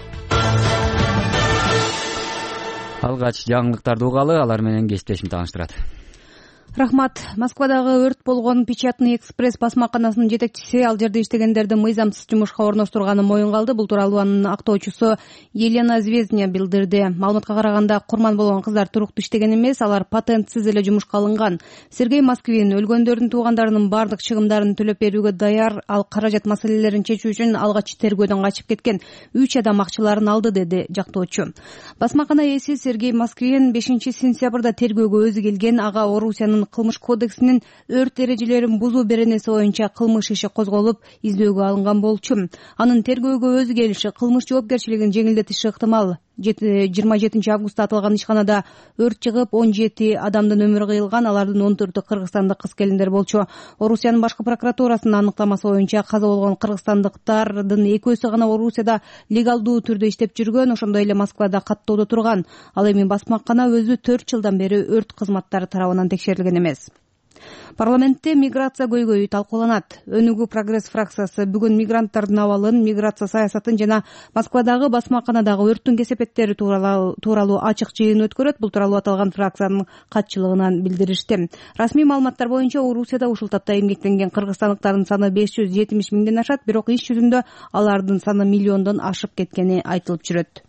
Алгач жаңылыктарды угалы, алар менен кесиптешим тааныштырат. Рахмат. Москвадагы өрт болгон Печатный экспресс басмаканасынын жетекчиси ал жерде иштегендерди мыйзамсыз жумушка орноштурганын моюнга алды. Бул тууралуу анын актоочусу Елена Звездня билдирди. Маалыматка караганда, курман болгон кыздар туруктуу иштеген эмес, алар патентсиз эле жумушка алынган. Сергей Москвин өлгөндөрдүн туугандарынын бардык чыгымдарын төлөп берүүгө даяр, ал каражат маселелерин чечүү үчүн алгач тергөөдөн качып кеткен үч адам акчаларын алды, деди жактоочу. Басмакана ээси Сергей Москвин бешинчи сентябрда тергөөгө өзү келген. Ага Орусиянын кылмыш кодексинин өрт эрежелерин бузуу беренеси боюнча кылмыш иши козголуп, издөөгө алынган болчу. Анын тергөөгө өзү келиши кылмыш жоопкерчилигин жеңилдетиши ыктымал. жыйырма жетинчи августта аталган ишканада өрт чыгып, он жети адамдын өмүрү кыйылган. Алардын он төртү кыргызстандык кыз келиндер болчу. Орусиянын башкы прокуратурасынын аныктамасы боюнча каза болгон кыргызстандыктардын экөөсү гана Орусияда легалдуу түрдө иштеп жүргөн, ошондой эле Москвада каттоодо турган. Ал эми басмакана өзү төрт жылдан бери өрт кызматтары тарабынан текшерилген эмес. Парламентте миграция көйгөйү талкууланат. Өнүгүү прогресс фракциясы бүгүн мигранттардын абалын, миграция саясатын жана Москвадагы басмаканадагы өрттүн кесепеттери тууралуу ачык жыйын өткөрөт. Бул тууралуу аталган фракциянын катчылыгынан билдиришти. Расмий маалыматтар боюнча Орусияда ушул тапта эмгектенген кыргызстандыктардын саны беш жүз жетимиш миңден ашат, бирок иш жүзүндө алардын саны миллиондон ашып кеткени айтылып жүрөт.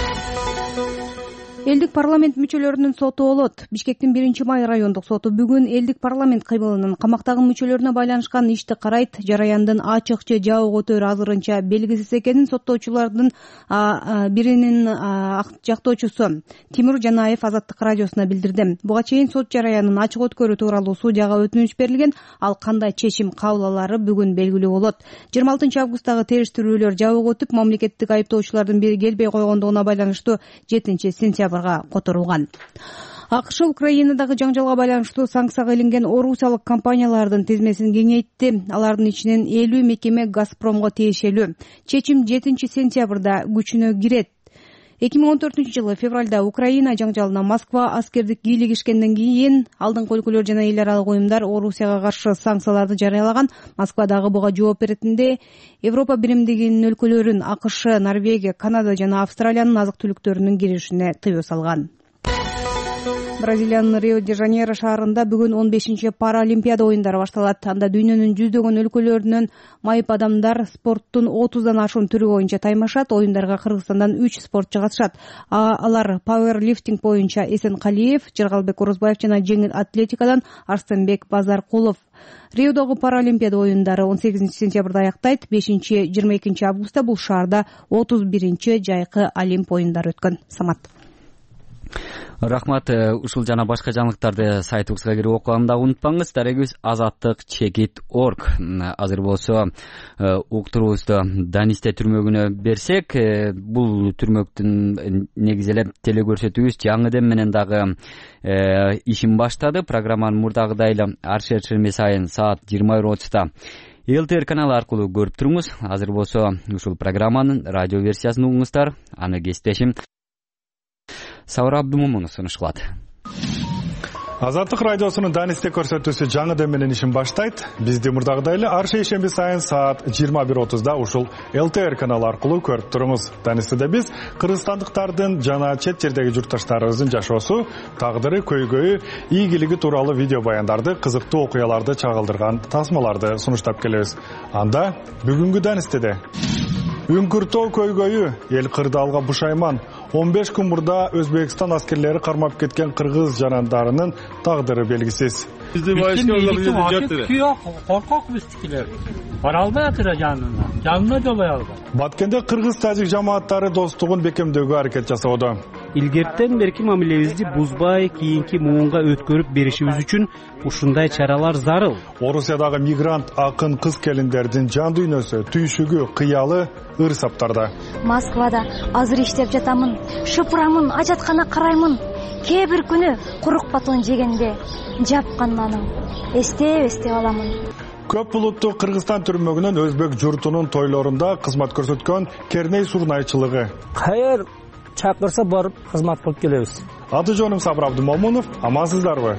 Элдик парламент мүчөлөрүнүн соту болот. Бишкектин биринчи май райондук соту бүгүн элдик парламент кыймылынын камактагы мүчөлөрүнө байланышкан ишти карайт. Жараяндын ачык же жабык өтөөрү азырынча белгисиз экенин соттоочулардын биринин жактоочусу Тимур Жанаев Азаттык радиосуна билдирди. Буга чейин сот жараянын ачык өткөрүү тууралуу судьяга өтүнүч берилген. Ал кандай чечим кабыл алары бүгүн белгилүү болот. жыйырма алтынчы августтагы териштирүүлөр жабык өтүп, мамлекеттик айыптоочулардын бири келбей койгондугуна байланыштуу жетинчи сентябрга которулган. АКШ Украинадагы жаңжалга байланыштуу санкцияга илинген орусиялык компаниялардын тизмесин кеңейтти. Алардын ичинен элүү мекеме Газпромго тиешелүү. Чечим жетинчи сентябрда күчүнө кирет. эки миң он төртүнчү жылы февралда Украина жаңжалына Москва аскердик кийлигишкенден кийин алдыңкы өлкөлөр жана эл аралык уюмдар Орусияга каршы санкцияларды жарыялаган. Москвадагы буга жооп беретинде Европа биримдигинин өлкөлөрүн АКШ, Норвегия, Канада жана Австралиянын азык-түлүктөрүнүн киришине тыюу салган. Бразилиянын Рио-де-Жанейро шаарында бүгүн он бешинчи Паралимпиада оюндары башталат. Анда дүйнөнүн жүздөгөн өлкөлөрүнөн майып адамдар спорттун отуздан ашуун түрү боюнча таймашат. Оюндарга Кыргызстандан үч спортчу катышат. Алар пауэрлифтинг боюнча Эсенкалиев, Жыргалбек Орозбаев жана жеңил атлетикадан Арстенбек Базаркулов. Риодогу Паралимпиада оюндары он сегизинчи сентябрда аяктайт. бешинчи жыйырма экинчи августта бул шаарда отуз биринчи жайкы Олимп оюндары өткөн. Самат. Рахмат. Ушул жана башка жаңылыктарды сайтыбызга кирип окуганды дагы унутпаңыз. Дарегибиз азаттык чекит точка орг. Азыр болсо уктуруубузду Данисте түрмөгүнө берсек, бул түрмөктүн негизи эле теле көрсөтүүбүз жаңыден менен дагы ишин баштады. Программаны мурдагыдай эле ар шершеме сайын саат жыйырма бир отузда эл тэ эр каналы аркылуу көрүп туруңуз. Азыр болсо ушул программанын радио версиясын угуңуздар. Аны кесиптешим Саура Абдумомунов сунуш кылат. Азаттык радиосунун Данисте көрсөтүүсү жаңыдан менен ишин баштайт. Бизди мурдагыдай эле ар шейшемби сайын саат жыйырма бир отузда ушул эл тэ эр каналы аркылуу көрүп туруңуз. Данистеде биз кыргызстандыктардын жана чет жердеги журтташтарыбыздын жашоосу, тагдыры, көйгөйү, ийгилиги тууралуу видео баяндарды, кызыктуу окуяларды чагылдырган тасмаларды сунуштап келебиз. Анда бүгүнкү Данистеде Үңкүртөө көйгөйү, эл кырдаалга бушайман. он беш күн мурда Өзбекстан аскерлери кармап кеткен кыргыз жарандарынын тагдыры белгисиз. Коркок биздикилер. Бара албай атыр жанына. Жанына жолой албай. Баткенде кыргыз-тажик жамааттары достугун бекемдөөгө аракет жасоодо. Илгертен берки мамилебизди бузбай, кийинки муунга өткөрүп беришибиз үчүн ушундай чаралар зарыл. Орусиядагы мигрант акын кыз келиндердин жан дүйнөсү, түйшүгү, кыялы ыр саптарда. Москвада азыр иштеп жатамын, шыпырамын, ажаткана караймын. Кээ бир күнү курук батон жегенде жапкан наным эстеп-эстеп аламын. Көп булуттуу Кыргызстан түрмөгүнөн өзбек журтунун тойлорунда кызмат көрсөткөн Керней сурнайчылыгы. Кайер чакырса барып кызмат кылып келебиз. Аты жөнүм Сабыр Абдымомунов, амансыздарбы?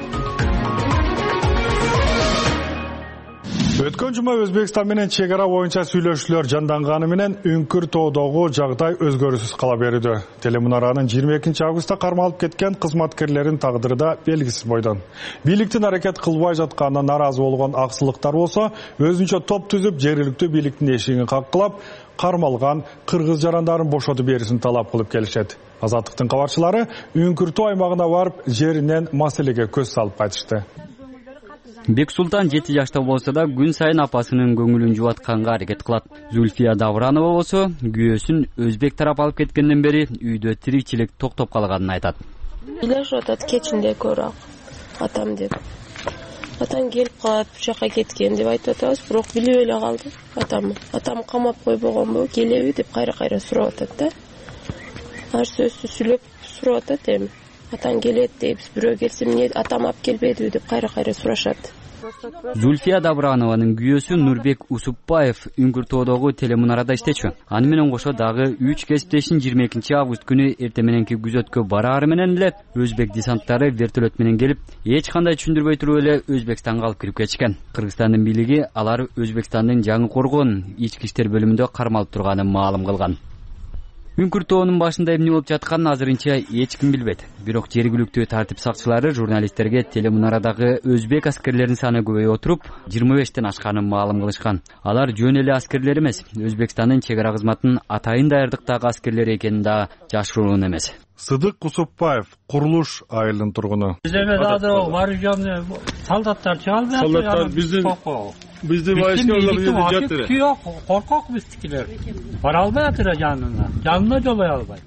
Өткөн жума Өзбекстан менен чек ара боюнча сүйлөшүүлөр жанданганы менен Үңкүртөдөгү жагдай өзгөрүүсүз кала берүүдө. Телемунаранын жыйырма экинчи августта кармалып кеткен кызматкерлердин тагдыры да белгисиз бойдон. Бийликтин аракет кылбай жатканына наразы болгон аксылыктар болсо, өзүнчө топ түзүп жергиликтүү бийликтин эшигин каккылап, кармалган кыргыз жарандарын бошотуп берүүсүн талап кылып келишет. Азаттыктын кабарчылары Үңкүртөө аймагына барып, жеринен маселеге көз салып кайтышты. Бексултан жети жашта болсо да күн сайын апасынын көңүлүн жубатканга аракет кылат. Зульфия Давранова болсо күйөөсүн өзбек тарап алып кеткенден бери үйдө тиричилик токтоп калганын айтат. Үйлөшүп атат кечинде көрөк атам деп. Атам келип калып, жака кеткен деп айтып атабыз, бирок билбей эле калды атам. Атам камап койбогонбу, келеби деп кайра-кайра сурап атат да. Ар сөздү сүйлөп сурап атат эми. Атаң келет дейбиз, бирөө келсе эмне атам алып келбедиби деп кайра-кайра сурашат. Зульфия Давранованын күйөөсү Нурбек Усупбаев Үңкүртөдөгү телемунарада иштечү. Аны менен кошо дагы үч кесиптешин жыйырма экинчи август күнү эрте мененки күзөткө бараары менен эле өзбек десанттары вертолет менен келип, эч кандай түшүндүрбөй туруп эле Өзбекстанга алып кирип кетишкен. Кыргызстандын бийлиги алар Өзбекстандын жаңы коргон ички иштер бөлүмүндө кармалып турганын маалым кылган. Үңкүртөөнүн башында эмне болуп жатканын азырынча эч ким билбейт. Бирок жергиликтүү тартип сакчылары журналисттерге телемунарадагы өзбек аскерлеринин саны көбөйүп отуруп, жыйырма бештен ашканын маалым кылышкан. Алар жөн эле аскерлер эмес, Өзбекстандын чек ара кызматынын атайын даярдыктагы аскерлери экени да жашыруун эмес. Сыдык Усупбаев, курулуш айылынын тургуну. Бизде дагы вооруженный солдаттар чыгалбай атат. Солдаттар биздин биздин войскалар жерде жатыр. Күйөк, коркок биздикилер. Бара албай атыр жанына. Жанына жолой албай.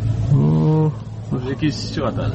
эки чыгып атат.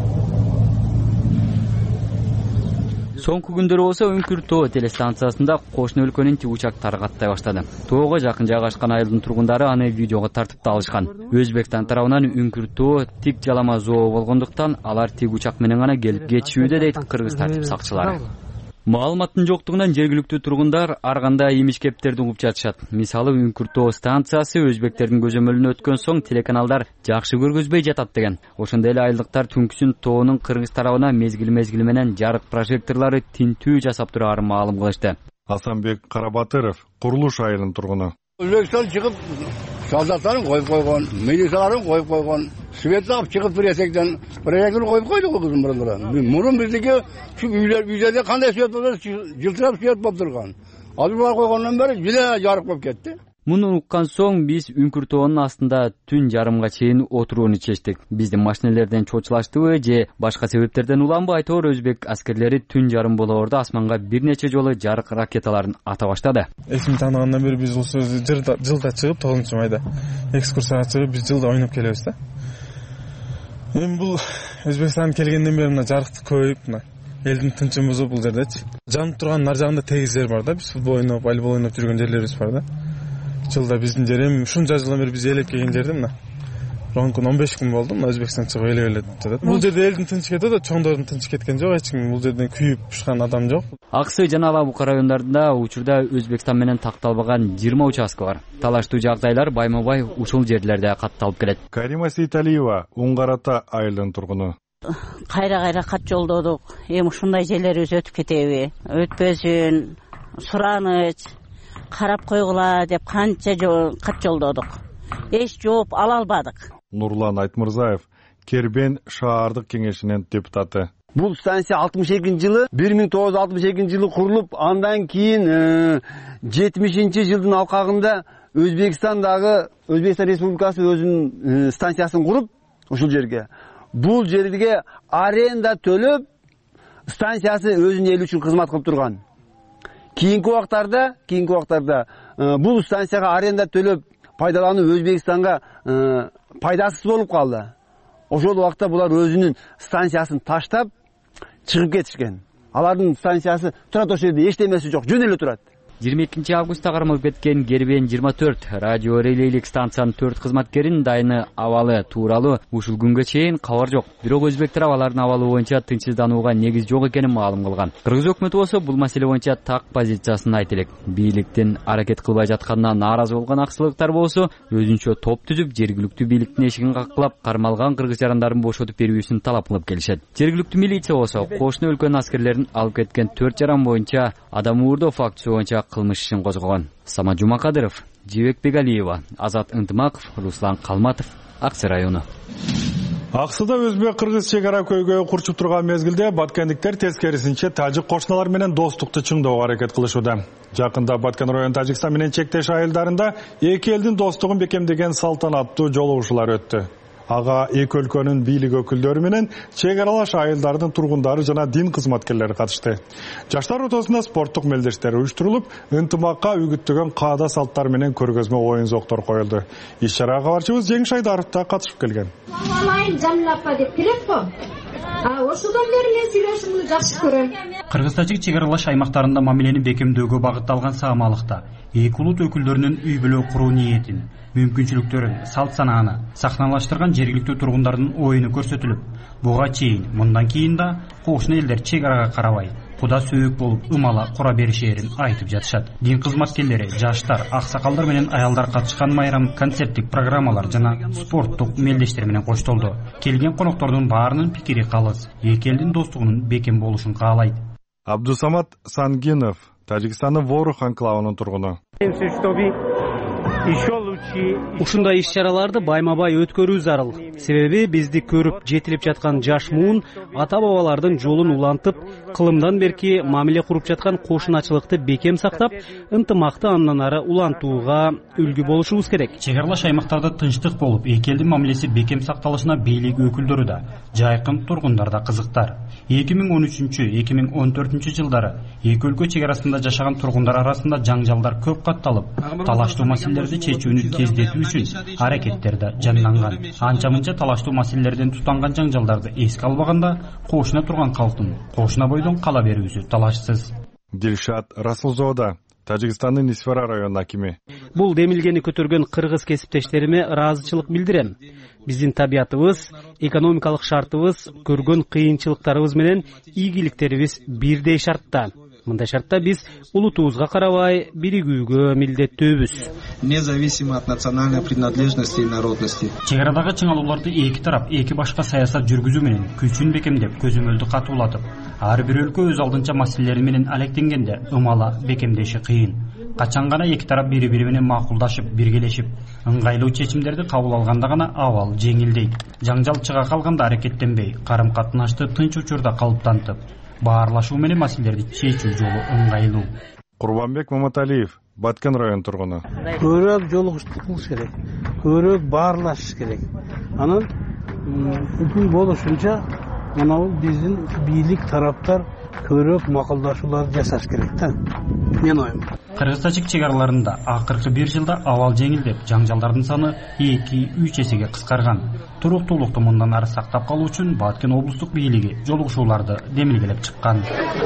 Соңку күндөрү болсо Үңкүртөө телестанциясында кошуна өлкөнүн тигучактары каттай баштады. Тоого жакын жайгашкан айылдын тургундары аны видеого тартып алышкан. Өзбекстан тарабынан Үңкүртөө тик жалама зоо болгондуктан алар тигучак менен гана келип кетишүүдө дейт кыргыз тартип сакчылары. Маалыматтын жоктугунан жергиликтүү тургундар ар кандай имиш кептерди угуп жатышат. Мисалы Үңкүртөө станциясы өзбектердин көзөмөлүнө өткөн соң телеканалдар жакшы көргөзбөй жатат деген. Ошондой эле айылдыктар түнкүсүн тоонун кыргыз тарабына мезгил-мезгили менен жарык прожекторлору тинтүү жасап тураарын маалым кылышты. Асанбек Карабатыров, курулуш айылынын тургуну. Өзбекстан чыгып, солдаттарын коюп койгон, милицияларын коюп койгон, свет алып чыгып бересектен, проектор коюп койду го кызым мурунда. Мурун биздики şu үйлөрдө кандай свет болсо жылтырап свет болуп турган. Азыр булар койгондон бери жүдө жарык болуп кетти. Муну уккан соң биз Үңкүртөөнүн астында түн жарымга чейин отурууну чечтик. Биздин машинелерден чочулаштыбы же башка себептерден уламбы, айтор өзбек аскерлери түн жарым болоордо асманга бир нече жолу жарык ракеталарын ата баштады. Эсим тааныгандан бери биз ошо жылда жылда чыгып тогузунчу майда экскурсияга чыгып биз жылда ойноп келебиз да. Эми бул Өзбекстан келгенден бери мына жарыкты көбөйүп, мына элдин тынчын бузуп бул жердечи. Жанып турган нар жагында тегиз жер бар да, биз футбол ойноп, волейбол ойноп жүргөн жерлерибиз бар да. Жылда биздин жер эми ушунча жылдан бери биз ээлеп келген жерде мына он күн он беш күн болду мына Өзбекстан чыгып ээлеп эле жатат. Бул жерде элдин тынчы кетет да, чоңдордун тынчы кеткен жок, эч ким бул жерден күйүп ушкан адам жок. Аксы жана Алабука райондарында учурда Өзбекстан менен такталбаган жыйырма участка бар. Талаштуу жагдайлар байма-бай ушул жерлерде катталып келет. Карима Сейталиева, Уңгарата айылынын тургуну. кайра кайра кат жолдодук. Эми ушундай жерлерибиз өтүп кетеби, өтпөсүн, сураныч, карап койгула деп канча кат жолдодук. Эч жооп ала албадык. Нурлан Айтмырзаев, Кербен шаардык кеңешинин депутаты. Бул станция алтымыш экинчи жылы бир миң тогуз жүз алтымыш экинчи жылы курулуп, андан кийин жетимишинчи жылдын алкагында Өзбекстандагы Өзбекстан Республикасы өзүнүн станциясын куруп, ушул жерге бул жерге аренда төлөп, станциясы өзүнүн эли үчүн кызмат кылып турган. Кийинки убактарда, кийинки убактарда бул станцияга аренда төлөп пайдалануу Өзбекстанга пайдасыз болуп калды. Ошол убакта булар өзүнүн станциясын таштап чыгып кетишкен. Алардын станциясы турат, ошол жерде эчтемеси жок, жөн эле турат. жыйырма экинчи августта кармалып кеткен Кербен жыйырма төрт радио релейлик станциянын төрт кызматкеринин дайыны абалы тууралуу ушул күнгө чейин кабар жок. Бирок өзбектер абалардын абалы боюнча тынчсызданууга негиз жок экенин маалым кылган. Кыргыз өкмөтү болсо бул маселе боюнча так позициясын айта элек. Бийликтин аракет кылбай жатканына нааразы болгон аксылыктар болсо өзүнчө топ түзүп, жергиликтүү бийликтин эшигин каккылап, кармалган кыргыз жарандарын бошотуп берүүсүн талап кылып келишет. Жергиликтүү милиция болсо кошуна өлкөнүн аскерлерин алып кеткен төрт жаран боюнча адам уурдоо фактысы боюнча кылмыш ишин козгогон. Самат Жумакадыров, Жибек Бегалиева, Азат Ынтымаков, Руслан Калматов, Аксы району. Аксыда өзбек-кыргыз чек ара көйгөйү курчуп турган мезгилде баткендиктер тескерисинче тажик кошуналар менен достукту чыңдоого аракет кылышууда. Жакында Баткен район Тажикстан менен чектеш айылдарында эки элдин достугун бекемдеген салтанаттуу жолугушуулар өттү. Ага эки өлкөнүн бийлик өкүлдөрү менен чек аралаш айылдардын тургундары жана дин кызматкерлери катышты. Жаштар ортосунда спорттук мелдештер уюштурулуп, ынтымакка үгүттөгөн каада салттар менен көргөзмө оюн-зоктор коюлду. Иш-чарага кабарчыбыз Жеңиш Айдаров да катышып келген. Ошодон бери мен сүйлөшүүнү жакшы көрөм. Кыргыз-тажик чек аралаш аймактарында мамилени бекемдөөгө багытталган саамалыкта эки улут өкүлдөрүнүн үй бүлө куруу ниетин, мүмкүнчүлүктөрүн, салт санааны сахналаштырган жергиликтүү тургундардын оюну көрсөтүлүп, буга чейин, мындан кийин да кошуна элдер чек арага карабай, куда сөөк болуп ымала кура беришээрин айтып жатышат. Дин кызматкерлери, жаштар, аксакалдар менен аялдар катышкан майрам концерттик программалар жана спорттук мелдештер менен коштолду. Келген коноктордун баарынын пикири калыс, эки элдин достугунун бекем болушун каалайт. Абдусамат Сангинов, Тажикстандын Ворух анклавынын тургуну. Ушундай иш-чараларды байма-бай өткөрүү зарыл. Себеби бизди көрүп жетилип жаткан жаш муун ата-бабалардын жолун улантып, кылымдан берки мамиле куруп жаткан кошуначылыкты бекем сактап, ынтымакты андан ары улантууга үлгү болушубуз керек. Чек аралаш аймактарда тынчтык болуп, эки элдин мамилеси бекем сакталышына бийлик өкүлдөрү да, жайкын тургундар да кызыктар. эки миң он үчүнчү — эки миң он төртүнчү жылдары эки өлкө чек арасында жашаган тургундар арасында жаңжалдар көп катталып, талаштуу маселелерди чечүүнү тездетүү үчүн аракеттер да жанданган. Анча-мынча талаштуу маселелерден тутанган жаңжалдарды эске албаганда, кошуна турган калктын кошуна бойдон кала берүүсү талашсыз. Дилшат Расулзода, Тажикстандын Исфара районунун акими. Бул демилгени көтөргөн кыргыз кесиптештериме ыраазычылык билдирем. Биздин табиятыбыз, экономикалык шартыбыз, көргөн кыйынчылыктарыбыз менен ийгиликтерибиз бирдей шартта. Мындай шартта биз улутубузга карабай биригүүгө милдеттүүбүз. Независимо от национальной принадлежности и народности. Чек арадагы чыңалууларды эки тарап эки башка саясат жүргүзүү менен күчүн бекемдеп, көзөмөлдү катуулатып, ар бир өлкө өз алдынча маселелери менен алектенгенде ымала бекемдеши кыйын. Качан гана эки тарап бири-бири менен макулдашып, биргелешип, ыңгайлуу чечимдерди кабыл алганда гана абал жеңилдейт. Жаңжал чыга калганда аракеттенбей, карым-катнашты тынч учурда калыптантып, баарлашуу менен маселелерди чечүү жолу ыңгайлуу. Курбанбек Маматалиев, Баткен район тургуну. Көрөк жолугуштук кылыш керек, көрөк баарлашыш керек. Анан мүмкүн болушунча мына биздин бийлик тараптар көрөк макулдашууларды жасаш керек да. Мен оюм. Кыргыз-тажик чек араларында акыркы бир жылда абал жеңилдеп, жаңжалдардын саны эки үч эсеге кыскарган. Туруктуулукту мындан ары сактап калуу үчүн Баткен облустук бийлиги жолугушууларды демилгелеп чыккан.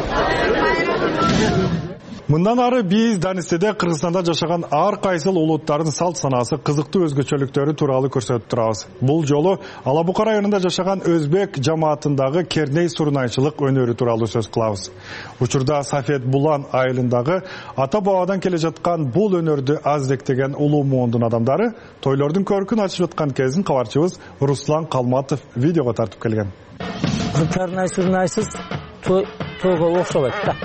Мындан ары биз Данистеде Кыргызстанда жашаган ар кайсыл улуттардын салт санаасы, кызыктуу өзгөчөлүктөрү тууралуу көрсөтүп турабыз. Бул жолу Ала Бука районунда жашаган өзбек жамаатындагы керней сурунайчылык өнөрү тууралуу сөз кылабыз. Учурда Сафет Булан айылындагы ата бабадан келе жаткан бул өнөрдү аздектеген улуу муундун адамдары тойлордун көркүн ачып жаткан кезин кабарчыбыз Руслан Калматов видеого тартып келген. карнай сурнайсыз тойго окшобойт да.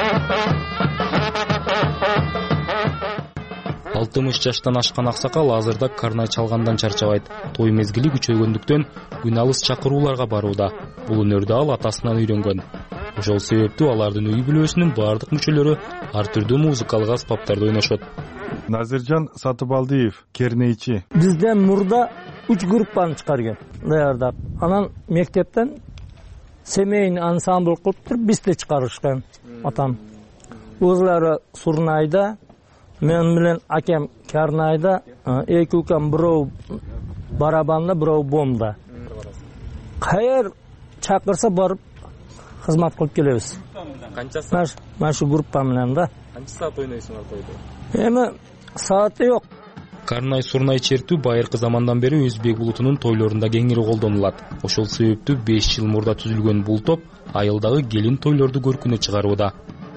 алтымыш жаштан ашкан аксакал азырда карнай чалгандан чарчабайт. Той мезгили күчөйгөндүктөн күн алыс чакырууларга барууда. Бул өнөрдү ал атасынан үйрөнгөн. Ошол себептүү алардын үй бүлөсүнүн бардык мүчөлөрү ар түрдүү музыкалык аспаптарды ойношот. Назиржан Сатыбалдиев, кернейчи. Бизден мурда үч группаны чыгарган даярдап. Анан мектептен семейный ансамбль кылып туруп бизди чыгарышкан атам. Өзлөрү сурнайда, мен менен акем карнайда, эки укам бирөө барабанда, бирөө бомда. Кайер чакырса барып кызмат кылып келебиз. Канча саат? Машу группа менен да. Канча саат ойнойсуңар тойдо? Эми сааты жок. Карнай сурнай чертүү байыркы замандан бери өзбек улутунун тойлорунда кеңири колдонулат. Ошол себептүү беш жыл мурда түзүлгөн бул топ айылдагы келин тойлорду көркүнө чыгарууда.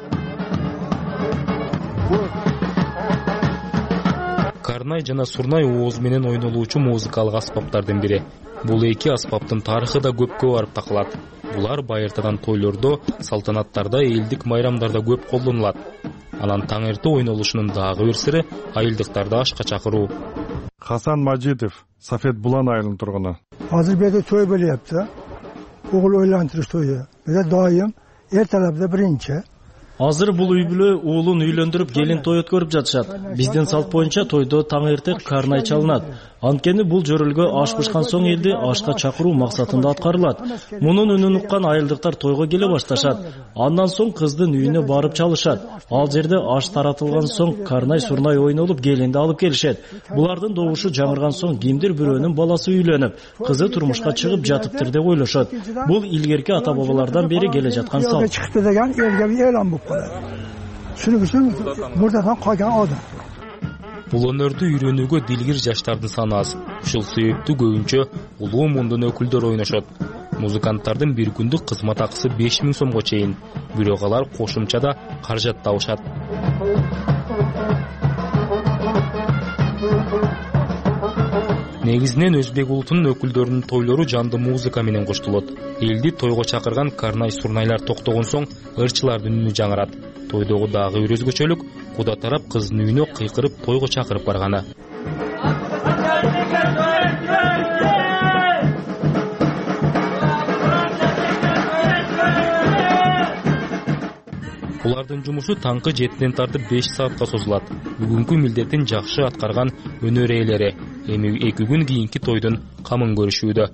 Карнай жана сурнай ооз менен ойнолуучу музыкалык аспаптардын бири. Бул эки аспаптын тарыхы да көпкө барып такылат. Булар байыртадан тойлордо, салтанаттарда, элдик майрамдарда көп колдонулат. Анан таң эрте ойнолушунун дагы бир сыры айылдыктарды ашка чакыруу. Хасан Мажидов, Сафет Булан айылынын тургуну. Азыр бери той болуп, угул ойлантырыш тою. Мен дайым эртелепте биринчи. Азыр бул үй бүлө уулун үйлөндүрүп келин той өткөрүп жатышат. Биздин салт боюнча тойдо таң эрте карнай чалынат. Анткени бул жөрөлгө аш бышкан соң элди ашка чакыруу максатында аткарылат. Мунун үнүн уккан айылдыктар тойго келе башташат. Андан соң кыздын үйүнө барып чалышат. Ал жерде аш таратылган соң карнай сурнай ойнолуп келинди алып келишет. Булардын добушу жаңырган соң кимдир бирөөнүн баласы үйлөнүп, кызы турмушка чыгып жатыптыр деп ойлошот. Бул илгерки ата бабалардан бери келе жаткан салт. Чыкты деген элге элан болуп калат. Шуның үчүн мурдадан калган адам. Бул өнөрдү үйрөнүүгө дилгир жаштардын саны аз. Ушул себептүү көбүнчө улуу мундун өкүлдөрү ойношот. Музыканттардын бир күндүк кызмат акысы беш миң сомго чейин. Бирок алар кошумчада каражат табышат. Негизинен өзбек улутунун өкүлдөрүнүн тойлору жанды музыка менен коштолот. Элди тойго чакырган карнай сурнайлар токтогон соң ырчылардын үнү жаңырат. Тойдогу дагы бир өзгөчөлүк куда тарап кыздын үйүнө кыйкырып тойго чакырып барганы. Улардын жумушу таңкы жетиден тартып беш саатка созулат. Бүгүнкү милдетин жакшы аткарган өнөр ээлери эми эки күн кийинки тойдун камын көрүшүүдө.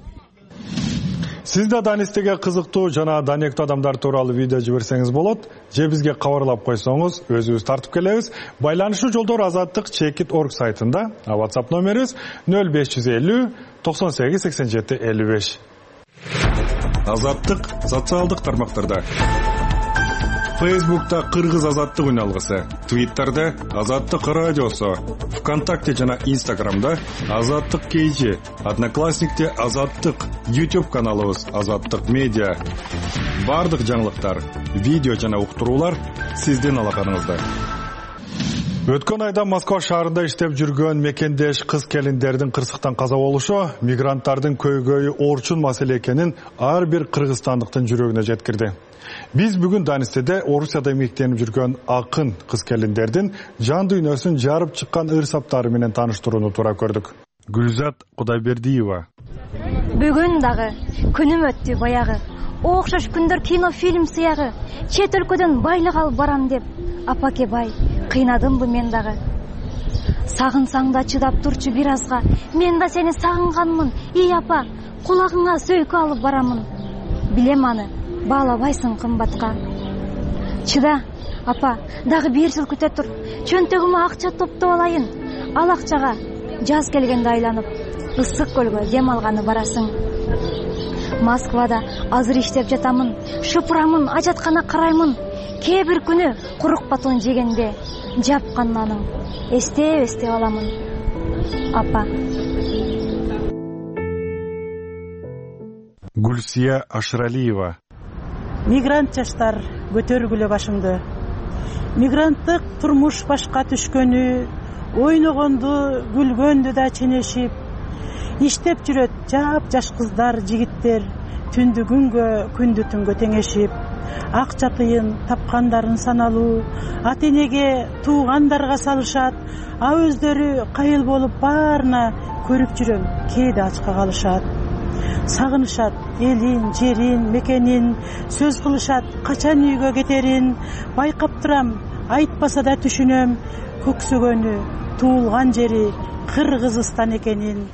Сиз да Данистеге кызыктуу жана данектүү адамдар тууралуу видео жиберсеңиз болот, же бизге кабарлап койсоңуз өзүбүз тартып келебиз. Байланышуу жолдору Азаттык чекит точка орг сайтында, WhatsApp номерибиз нөл беш жүз элүү токсон сегиз сексен жети элүү беш. Азаттык социалдык тармактарда. Фейсбукта Кыргыз Азаттык үн алгысы, Твиттерде Азаттык радиосу, ВКонтакте жана Инстаграмда Азаттык кейжи, Одноклассникте Азаттык, YouTube каналыбыз Азаттык медиа. Бардык жаңылыктар, видео жана уктуруулар сиздин алаканыңызда. Өткөн айда Москва шаарында иштеп жүргөн мекендеш кыз келиндердин кырсыктан каза болушу мигранттардын көйгөйү орчун маселе экенин ар бир кыргызстандыктын жүрөгүнө жеткирди. Биз бүгүн Данистеде Орусияда эмгектенип жүргөн акын кыз келиндердин жан дүйнөсүн жарып чыккан ырсаптары менен тааныштырууну туура көрдүк. Гүлзат Кудайбердиева. Бүгүн дагы күнүм өттү баягы. Окшош күндөр кино фильм сыягы. Чет өлкөдөн байлык алып барам деп апаке бай кыйнадымбы мен дагы. Сагынсаң да чыдап турчу бир азга. Мен да сени сагынганмын. И апа, кулагыңа сөйкө алып барамын. Билем аны, баалабайсың кымбатка. Чыда, апа, дагы бир жыл күтө тур. Чөнтөгүмө акча топтоп алайын. Ал акчага жаз келгенде айланып, ысык көлгө дем алганы барасың. Москвада азыр иштеп жатамын, шыпырамын, ажаткана караймын. Кээ бир күнү курук батон жегенде жапкан наның эстеп-эстеп аламын. Апа. Гүлсия Ашралиева. Мигрант жаштар, көтөргүлө башыңды. Мигранттык турмуш башка түшкөнү, ойногонду, күлгөндү да ченешип, иштеп жүрөт жап жаш кыздар, жигиттер, түндү күнгө күндү түнгө теңешип акча тыйын тапкандарын саналуу, ата энеге туугандарга салышат, а өздөрү кайыл болуп баарына көрүп жүрөм, кээде ачка калышат. Сагынышат элин, жерин, мекенин, сөз кылышат качан үйгө кетерин. Байкап турам, айтпаса да түшүнөм, көксөгөнү туулган жери Кыргызстан экенин.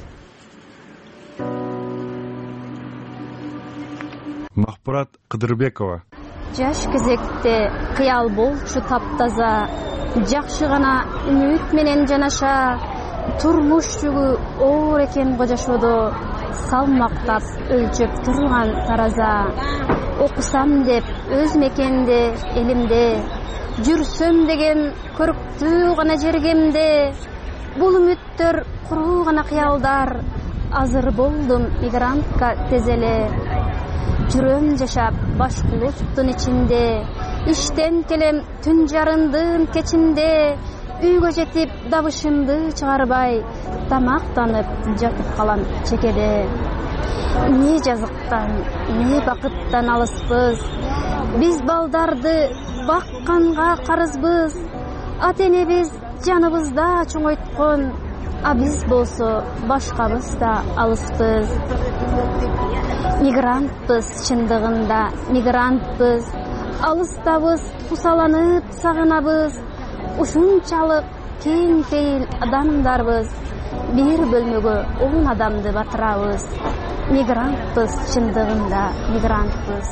Махпурат Кыдырбекова. Жаш кезекте кыял болчу таптаза, жакшы гана үмүт менен жанаша, турмуш жүгү оор экен го жашоодо, салмактап өлчөп турган тараза. Окусам деп өз мекенде, элимде, жүрсөм деген көрктүү гана жергемде, бул үмүттөр куруу гана кыялдар, азыр болдум мигрантка тез эле. Жүрөм жашап баш булуттун ичинде, иштен келем түн жарындын кечинде, үйгө жетип дабышымды чыгарбай, тамактанып жатып калам чекеде. Не жазыктан, не бакыттан алыспыз, биз балдарды бакканга карызбыз, ата энебиз жаныбызда чоңойткон, а биз болсо башкабыз да алыспыз. Мигрантпыз чындыгында, мигрантпыз, алыстабыз, кусаланып сагынабыз, ушунчалык кең пейил адамдарбыз, бир бөлмөгө он адамды батырабыз. Мигрантпыз чындыгында, мигрантпыз.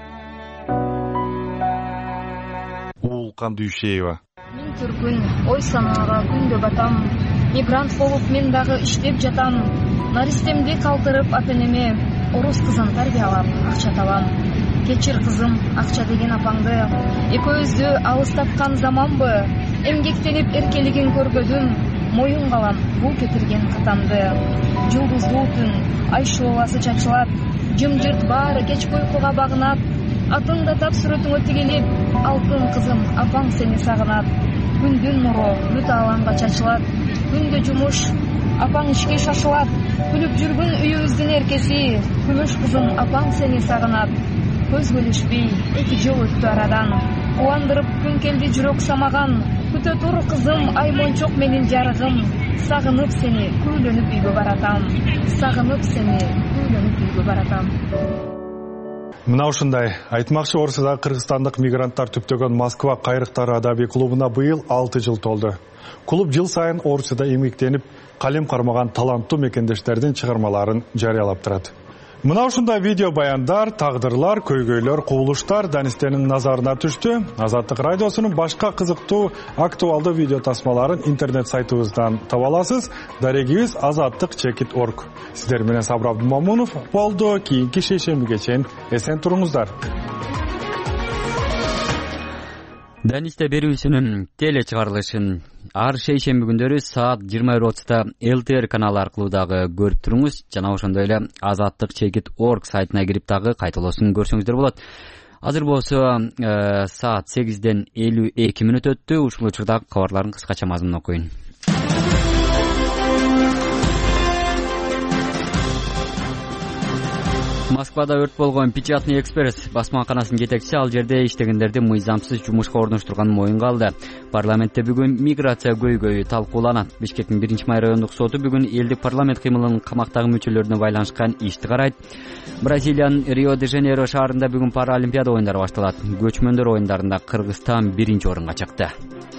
Уулкан Дүйшеева. Мен түркүн, ой санаага күндө батам, мигрант болуп мен дагы иштеп жатам, наристемди калтырып апенеме, орус кызын тарбиялап акча табам. Кечир кызым, акча деген апаңды, экөөбүздү алыстаткан заманбы, эмгектенип эркелигин көргөдүм, моюн калам бул кетирген катамды. Жулдуздуу түн, ай шооласы чачылат, жымжырт баары кечки уйкуга багынат, атыңда тап сүрөтүңө тигилип, алтын кызым, апаң сени сагынат. Күндүн нуру бүт ааламга чачылат, күндө жумуш, апаң ишке шашылат, күлүп жүргүн үйүбүздүн эркеси, күмүш кызым, апаң сени сагынат. Көз бөлүшпөй эки жыл өттү арадан, кубандырып күн келди жүрөк самаган, күтө тур кызым, ай мончок менин жарыгым, сагынып сени күйлөнүп үйгө баратам, сагынып сени күйлөнүп үйгө баратам. Мына ушундай айтмакчы, Орусияда кыргызстандык мигранттар түптөгөн Москва кайрыктары адабий клубуна быйыл алты жыл толду. Клуб жыл сайын Орусияда эмгектенип, калем кармаган таланттуу мекендештердин чыгармаларын жарыялап турат. Мына ушундай видео баяндар, тагдырлар, көйгөйлөр, кубулуштар Данистенин назарына түштү. Азаттык радиосунун башка кызыктуу актуалдуу видео тасмаларын интернет сайтыбыздан таба аласыз. Дарегибиз азаттык чекит точка орг. Сиздер менен Сабыр Абдумамунов болду. Кийинки шейшембиге чейин эсен туруңуздар. Данисте берүүсүнүн теле чыгарылышын ар шейшемби күндөрү саат жыйырма бир отузда эл тэ эр каналы аркылуу дагы көрүп туруңуз. Жана ошондой эле азаттык чекит точка орг сайтына кирип дагы кайталоосун көрсөңүздөр болот. Азыр болсо саат сегизден элүү эки мүнөт өттү. Ушул учурда кабарлардын кыскача мазмунун окуйн. Москвада өрт болгон Печатный экспресс басмаканасынын жетекчиси ал жерде иштегендерди мыйзамсыз жумушка орноштурганын моюнга алды. Парламентте бүгүн миграция көйгөйү талкууланат. Бишкектин биринчи май райондук соту бүгүн элдик парламент кыймылынын камактагы мүчөлөрүнө байланышкан ишти карайт. Бразилиянын Рио-де-Жанейро шаарында бүгүн Паралимпиада оюндары башталат. Көчмөндөр оюндарында Кыргызстан биринчи орунга чыкты.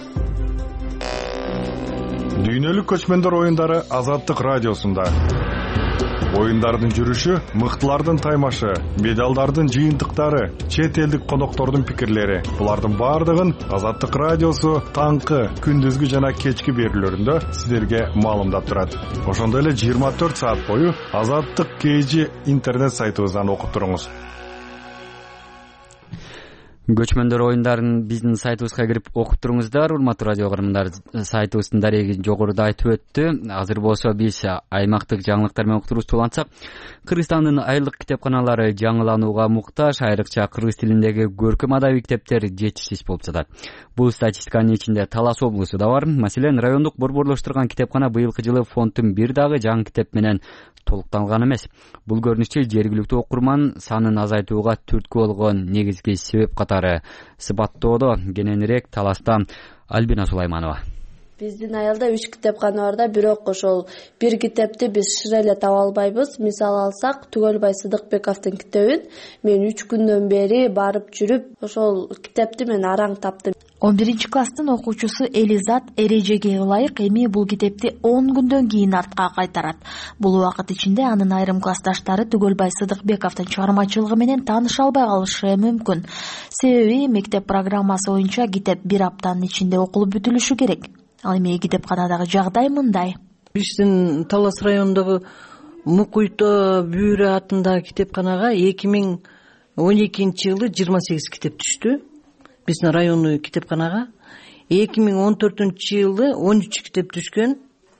Дүйнөлүк көчмөндөр оюндары Азаттык радиосунда. Оюндардын жүрүшү, мыктылардын таймашы, медалдардын жыйынтыктары, чет элдик коноктордун пикирлери. Булардын бардыгын Азаттык радиосу таңкы, күндүзгү жана кечки берүүлөрүндө сиздерге маалымдап турат. Ошондой эле жыйырма төрт саат бою Азаттык кей жи интернет сайтыбыздан окуп туруңуз. Көчмөндөр оюндарын биздин сайтыбызга кирип окуп туруңуздар. Урматтуу радио көрөрмандар, сайтыбыздын дареги жогоруда айтып өттү. Азыр болсо биз аймактык жаңылыктар менен уктурубузду улантсак, Кыргызстандын айылдык китепканалары жаңыланууга муктаж, айрыкча кыргыз тилиндеги көркөм адабий китептер жетишсиз болуп жатат. Бул статистиканын ичинде Талас облусу да бар. Маселен, райондук борборлоштурган китепкана быйылкы жылы фондтун бир дагы жаңы китеп менен толукталган эмес. Бул көрүнүшчө жергиликтүү окурман санын азайтууга түрткү болгон негизги себеп катары сыпаттоодо. Кененирээк Таластан Альбина Сулайманова. Биздин айылда үч китепкана бар да, бирок ошол бир китепти биз шыра эле таба албайбыз. Мисал алсак, Түгөлбай Сыдыкбековдун китебин мен үч күндөн бери барып жүрүп, ошол китепти мен араң таптым. он биринчи класстын окуучусу Элизат эрежеге ылайык эми бул китепти он күндөн кийин артка кайтарат. Бул убакыт ичинде анын айрым классташтары Түгөлбай Сыдыкбековдун чыгармачылыгы менен тааныша албай калышы мүмкүн. Себеби мектеп программасы боюнча китеп бир аптанын ичинде окулуп бүтүлүшү керек. Ал эми китепканадагы жагдай мындай. Биздин Талас районундагы Мукуйто Бүүрө атындагы китепканага эки миң он экинчи жылы жыйырма сегиз китеп түштү. Биздин райондуу китепканага эки миң он төртүнчү жылы он үч китеп түшкөн.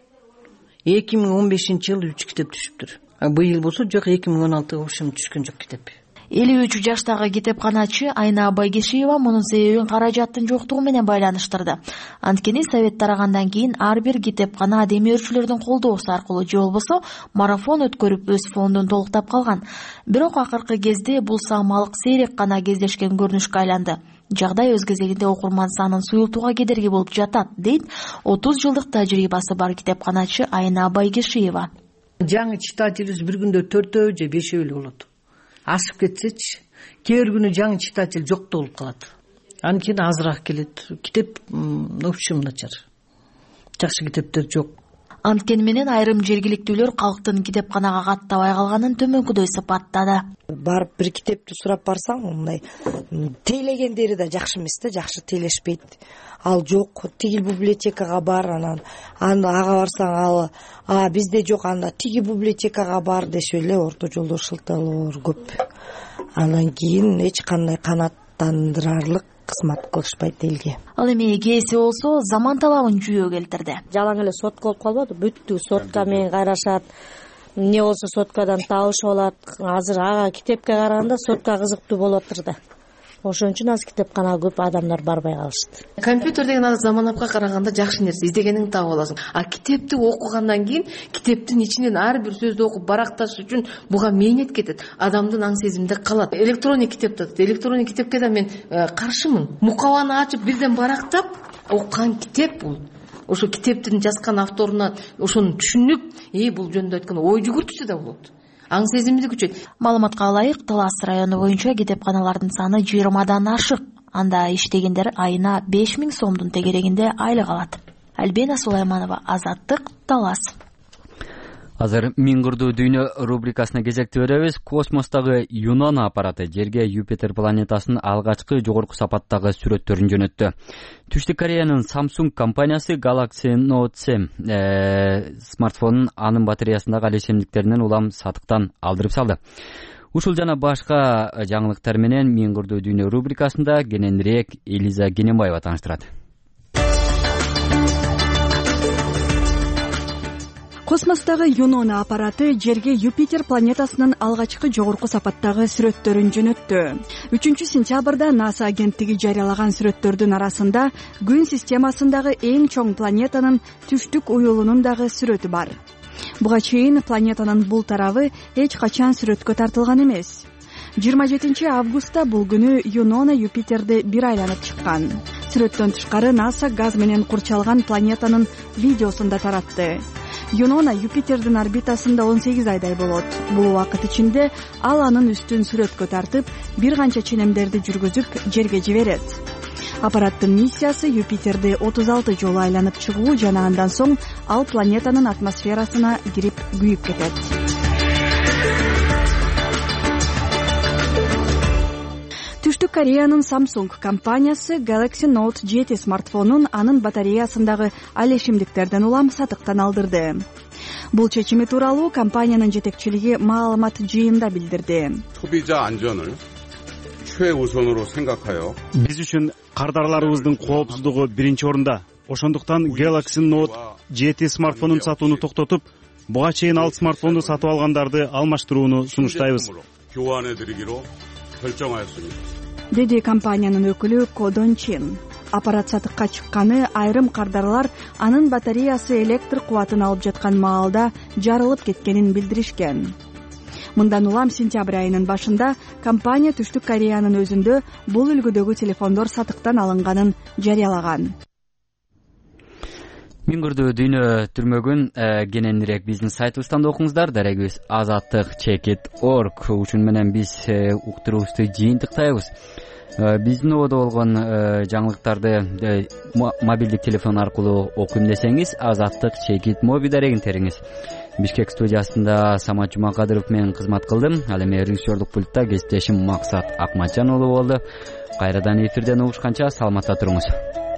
эки миң он бешинчи жылы үч китеп түшүптүр. Быйыл болсо жок, эки миң он алтыга ошем түшкөн жок китеп. элүү үч жаштагы китепканачы Айна Байгешиева мунун себебин каражаттын жоктугу менен байланыштырды. Анткени совет тарагандан кийин ар бир китепкана демөөрчүлөрдүн колдоосу аркылуу же болбосо марафон өткөрүп өз фондун толуктап калган. Бирок акыркы кезде бул саамалык сейрек гана кездешкен көрүнүшкө айланды. Жагдай өз кезегинде окурман санын суюлтууга кедерги болуп жатат, дейт отуз жылдык тажрыйбасы бар китепканачы Айна Байгешиева. Жаңы читателибиз бир күндө төртөө же бешөө эле болот. Ашып кетсечи, кээ бир күнү жаңы читатель жок болуп калат. Анткени азыраак келет. Китеп общем начар. Жакшы китептер жок. Анткени менен айрым жергиликтүүлөр калктын китепканага каттабай калганын төмөнкүдөй сыпаттады. Барып бир китепти сурап барсаң, мындай тейлегендери да жакшы эмес да, жакшы тейлешпейт. Ал жок, тиги библиотекага бар, анан ага барсаң ал а бизде жок, анда тиги библиотекага бар дешип эле орто жолдо шылталоор көп. Анан кийин эч кандай канааттандырарлык кызмат кылышпайт элге. Ал эми кээси болсо заман талабын жүйө келтирди. Жалаң эле сотка болуп калбады, бүттү сотка менен кайрашат. Не болсо соткадан табышып алат. Азыр ага китепке караганда сотка кызыктуу болуп атыр да. Ошон үчүн аз китепканага көп адамдар барбай калышты. Компьютер деген азыр заманапка караганда жакшы нерсе, издегениңди таап аласың. А китепти окугандан кийин китептин ичинен ар бир сөздү окуп баракташ үчүн буга мээнет кетет. Адамдын аң сезиминде калат. Электроник китеп да, электроник китепке да мен каршымын. Мукабаны ачып бирден барактап окуган китеп бул. Ошо китептин жазган авторуна ошону түшүнүп, э бул жөнүндө айтканда ой жүгүртүсө да болот. Аң сезимди күчөйт. Маалыматка ылайык, Талас району боюнча китепканалардын саны жыйырмадан ашык. Анда иштегендер айына беш миң сомдун тегерегинде айлык алат. Альбина Сулайманова, Азаттык, Талас. Азыр Миңгурдуу дүйнө рубрикасына кезекти беребиз. Космостогу Юнона аппараты жерге Юпитер планетасынын алгачкы жогорку сапаттагы сүрөттөрүн жөнөттү. Түштүк Кореянын Samsung компаниясы Galaxy Note семь э, смартфонун анын батареясындагы алешемдиктеринен улам сатыктан алдырып салды. Ушул жана башка жаңылыктар менен Миңгурдуу дүйнө рубрикасында кененирээк Элиза Кененбаева тааныштырат. Космостогу Юнона аппараты жерге Юпитер планетасынын алгачкы жогорку сапаттагы сүрөттөрүн жөнөттү. үчүнчү сентябрда НАСА агенттиги жарыялаган сүрөттөрдүн арасында Күн системасындагы эң чоң планетанын түштүк уюлунун дагы сүрөтү бар. Буга чейин планетанын бул тарабы эч качан сүрөткө тартылган эмес. жыйырма жетинчи августта бул күнү Юнона Юпитерди бир айланып чыккан. Сүрөттөн тышкары НАСА газ менен курчалган планетанын видеосун да таратты. Юнона Юпитердин орбитасында он сегиз айдай болот. Бул убакыт ичинде ал анын үстүн сүрөткө тартып, бир канча ченемдерди жүргүзүп, жерге жиберет. Аппараттын миссиясы Юпитерди отуз алты жолу айланып чыгуу жана андан соң ал планетанын атмосферасына кирип күйүп кетет. Түштүк Кореянын Samsung компаниясы Galaxy Note жети смартфонун анын батареясындагы алешимдиктерден улам сатыктан алдырды. Бул чечими тууралуу компаниянын жетекчилиги маалымат жыйында билдирди. 소비자 안전을 최우선으로 생각하여 биз үчүн кардарларыбыздын коопсуздугу биринчи орунда. Ошондуктан Galaxy Note жети смартфонун сатууну токтотуп, буга чейин ал смартфонду сатып алгандарды алмаштырууну сунуштайбыз. 교환해드리기로 결정하였습니다. деди компаниянын өкүлү Кодон Чин. Аппарат сатыкка чыкканы айрым кардарлар анын батареясы электр кубатын алып жаткан маалда жарылып кеткенин билдиришкен. Мындан улам сентябрь айынын башында компания Түштүк Кореянын өзүндө бул үлгүдөгү телефондор сатыктан алынганын жарыялаган. Миңгүрдүү дүйнө түрмөгүн кененирээк биздин сайтыбыздан окуңуздар. Дарегибиз азаттык чекит точка орг. Ушун менен биз уктуруубузду жыйынтыктайбыз. Биздин ободо болгон жаңылыктарды мобилдик телефон аркылуу окуйм десеңиз, азаттык чекит моби дарегин териңиз. Бишкек студиясында Самат Жумакадыров менен кызмат кылдым. Ал эми режиссерлук пультта кесиптешим Максат Акматжан уулу болду. Кайрадан эфирден угушканча саламатта туруңуз.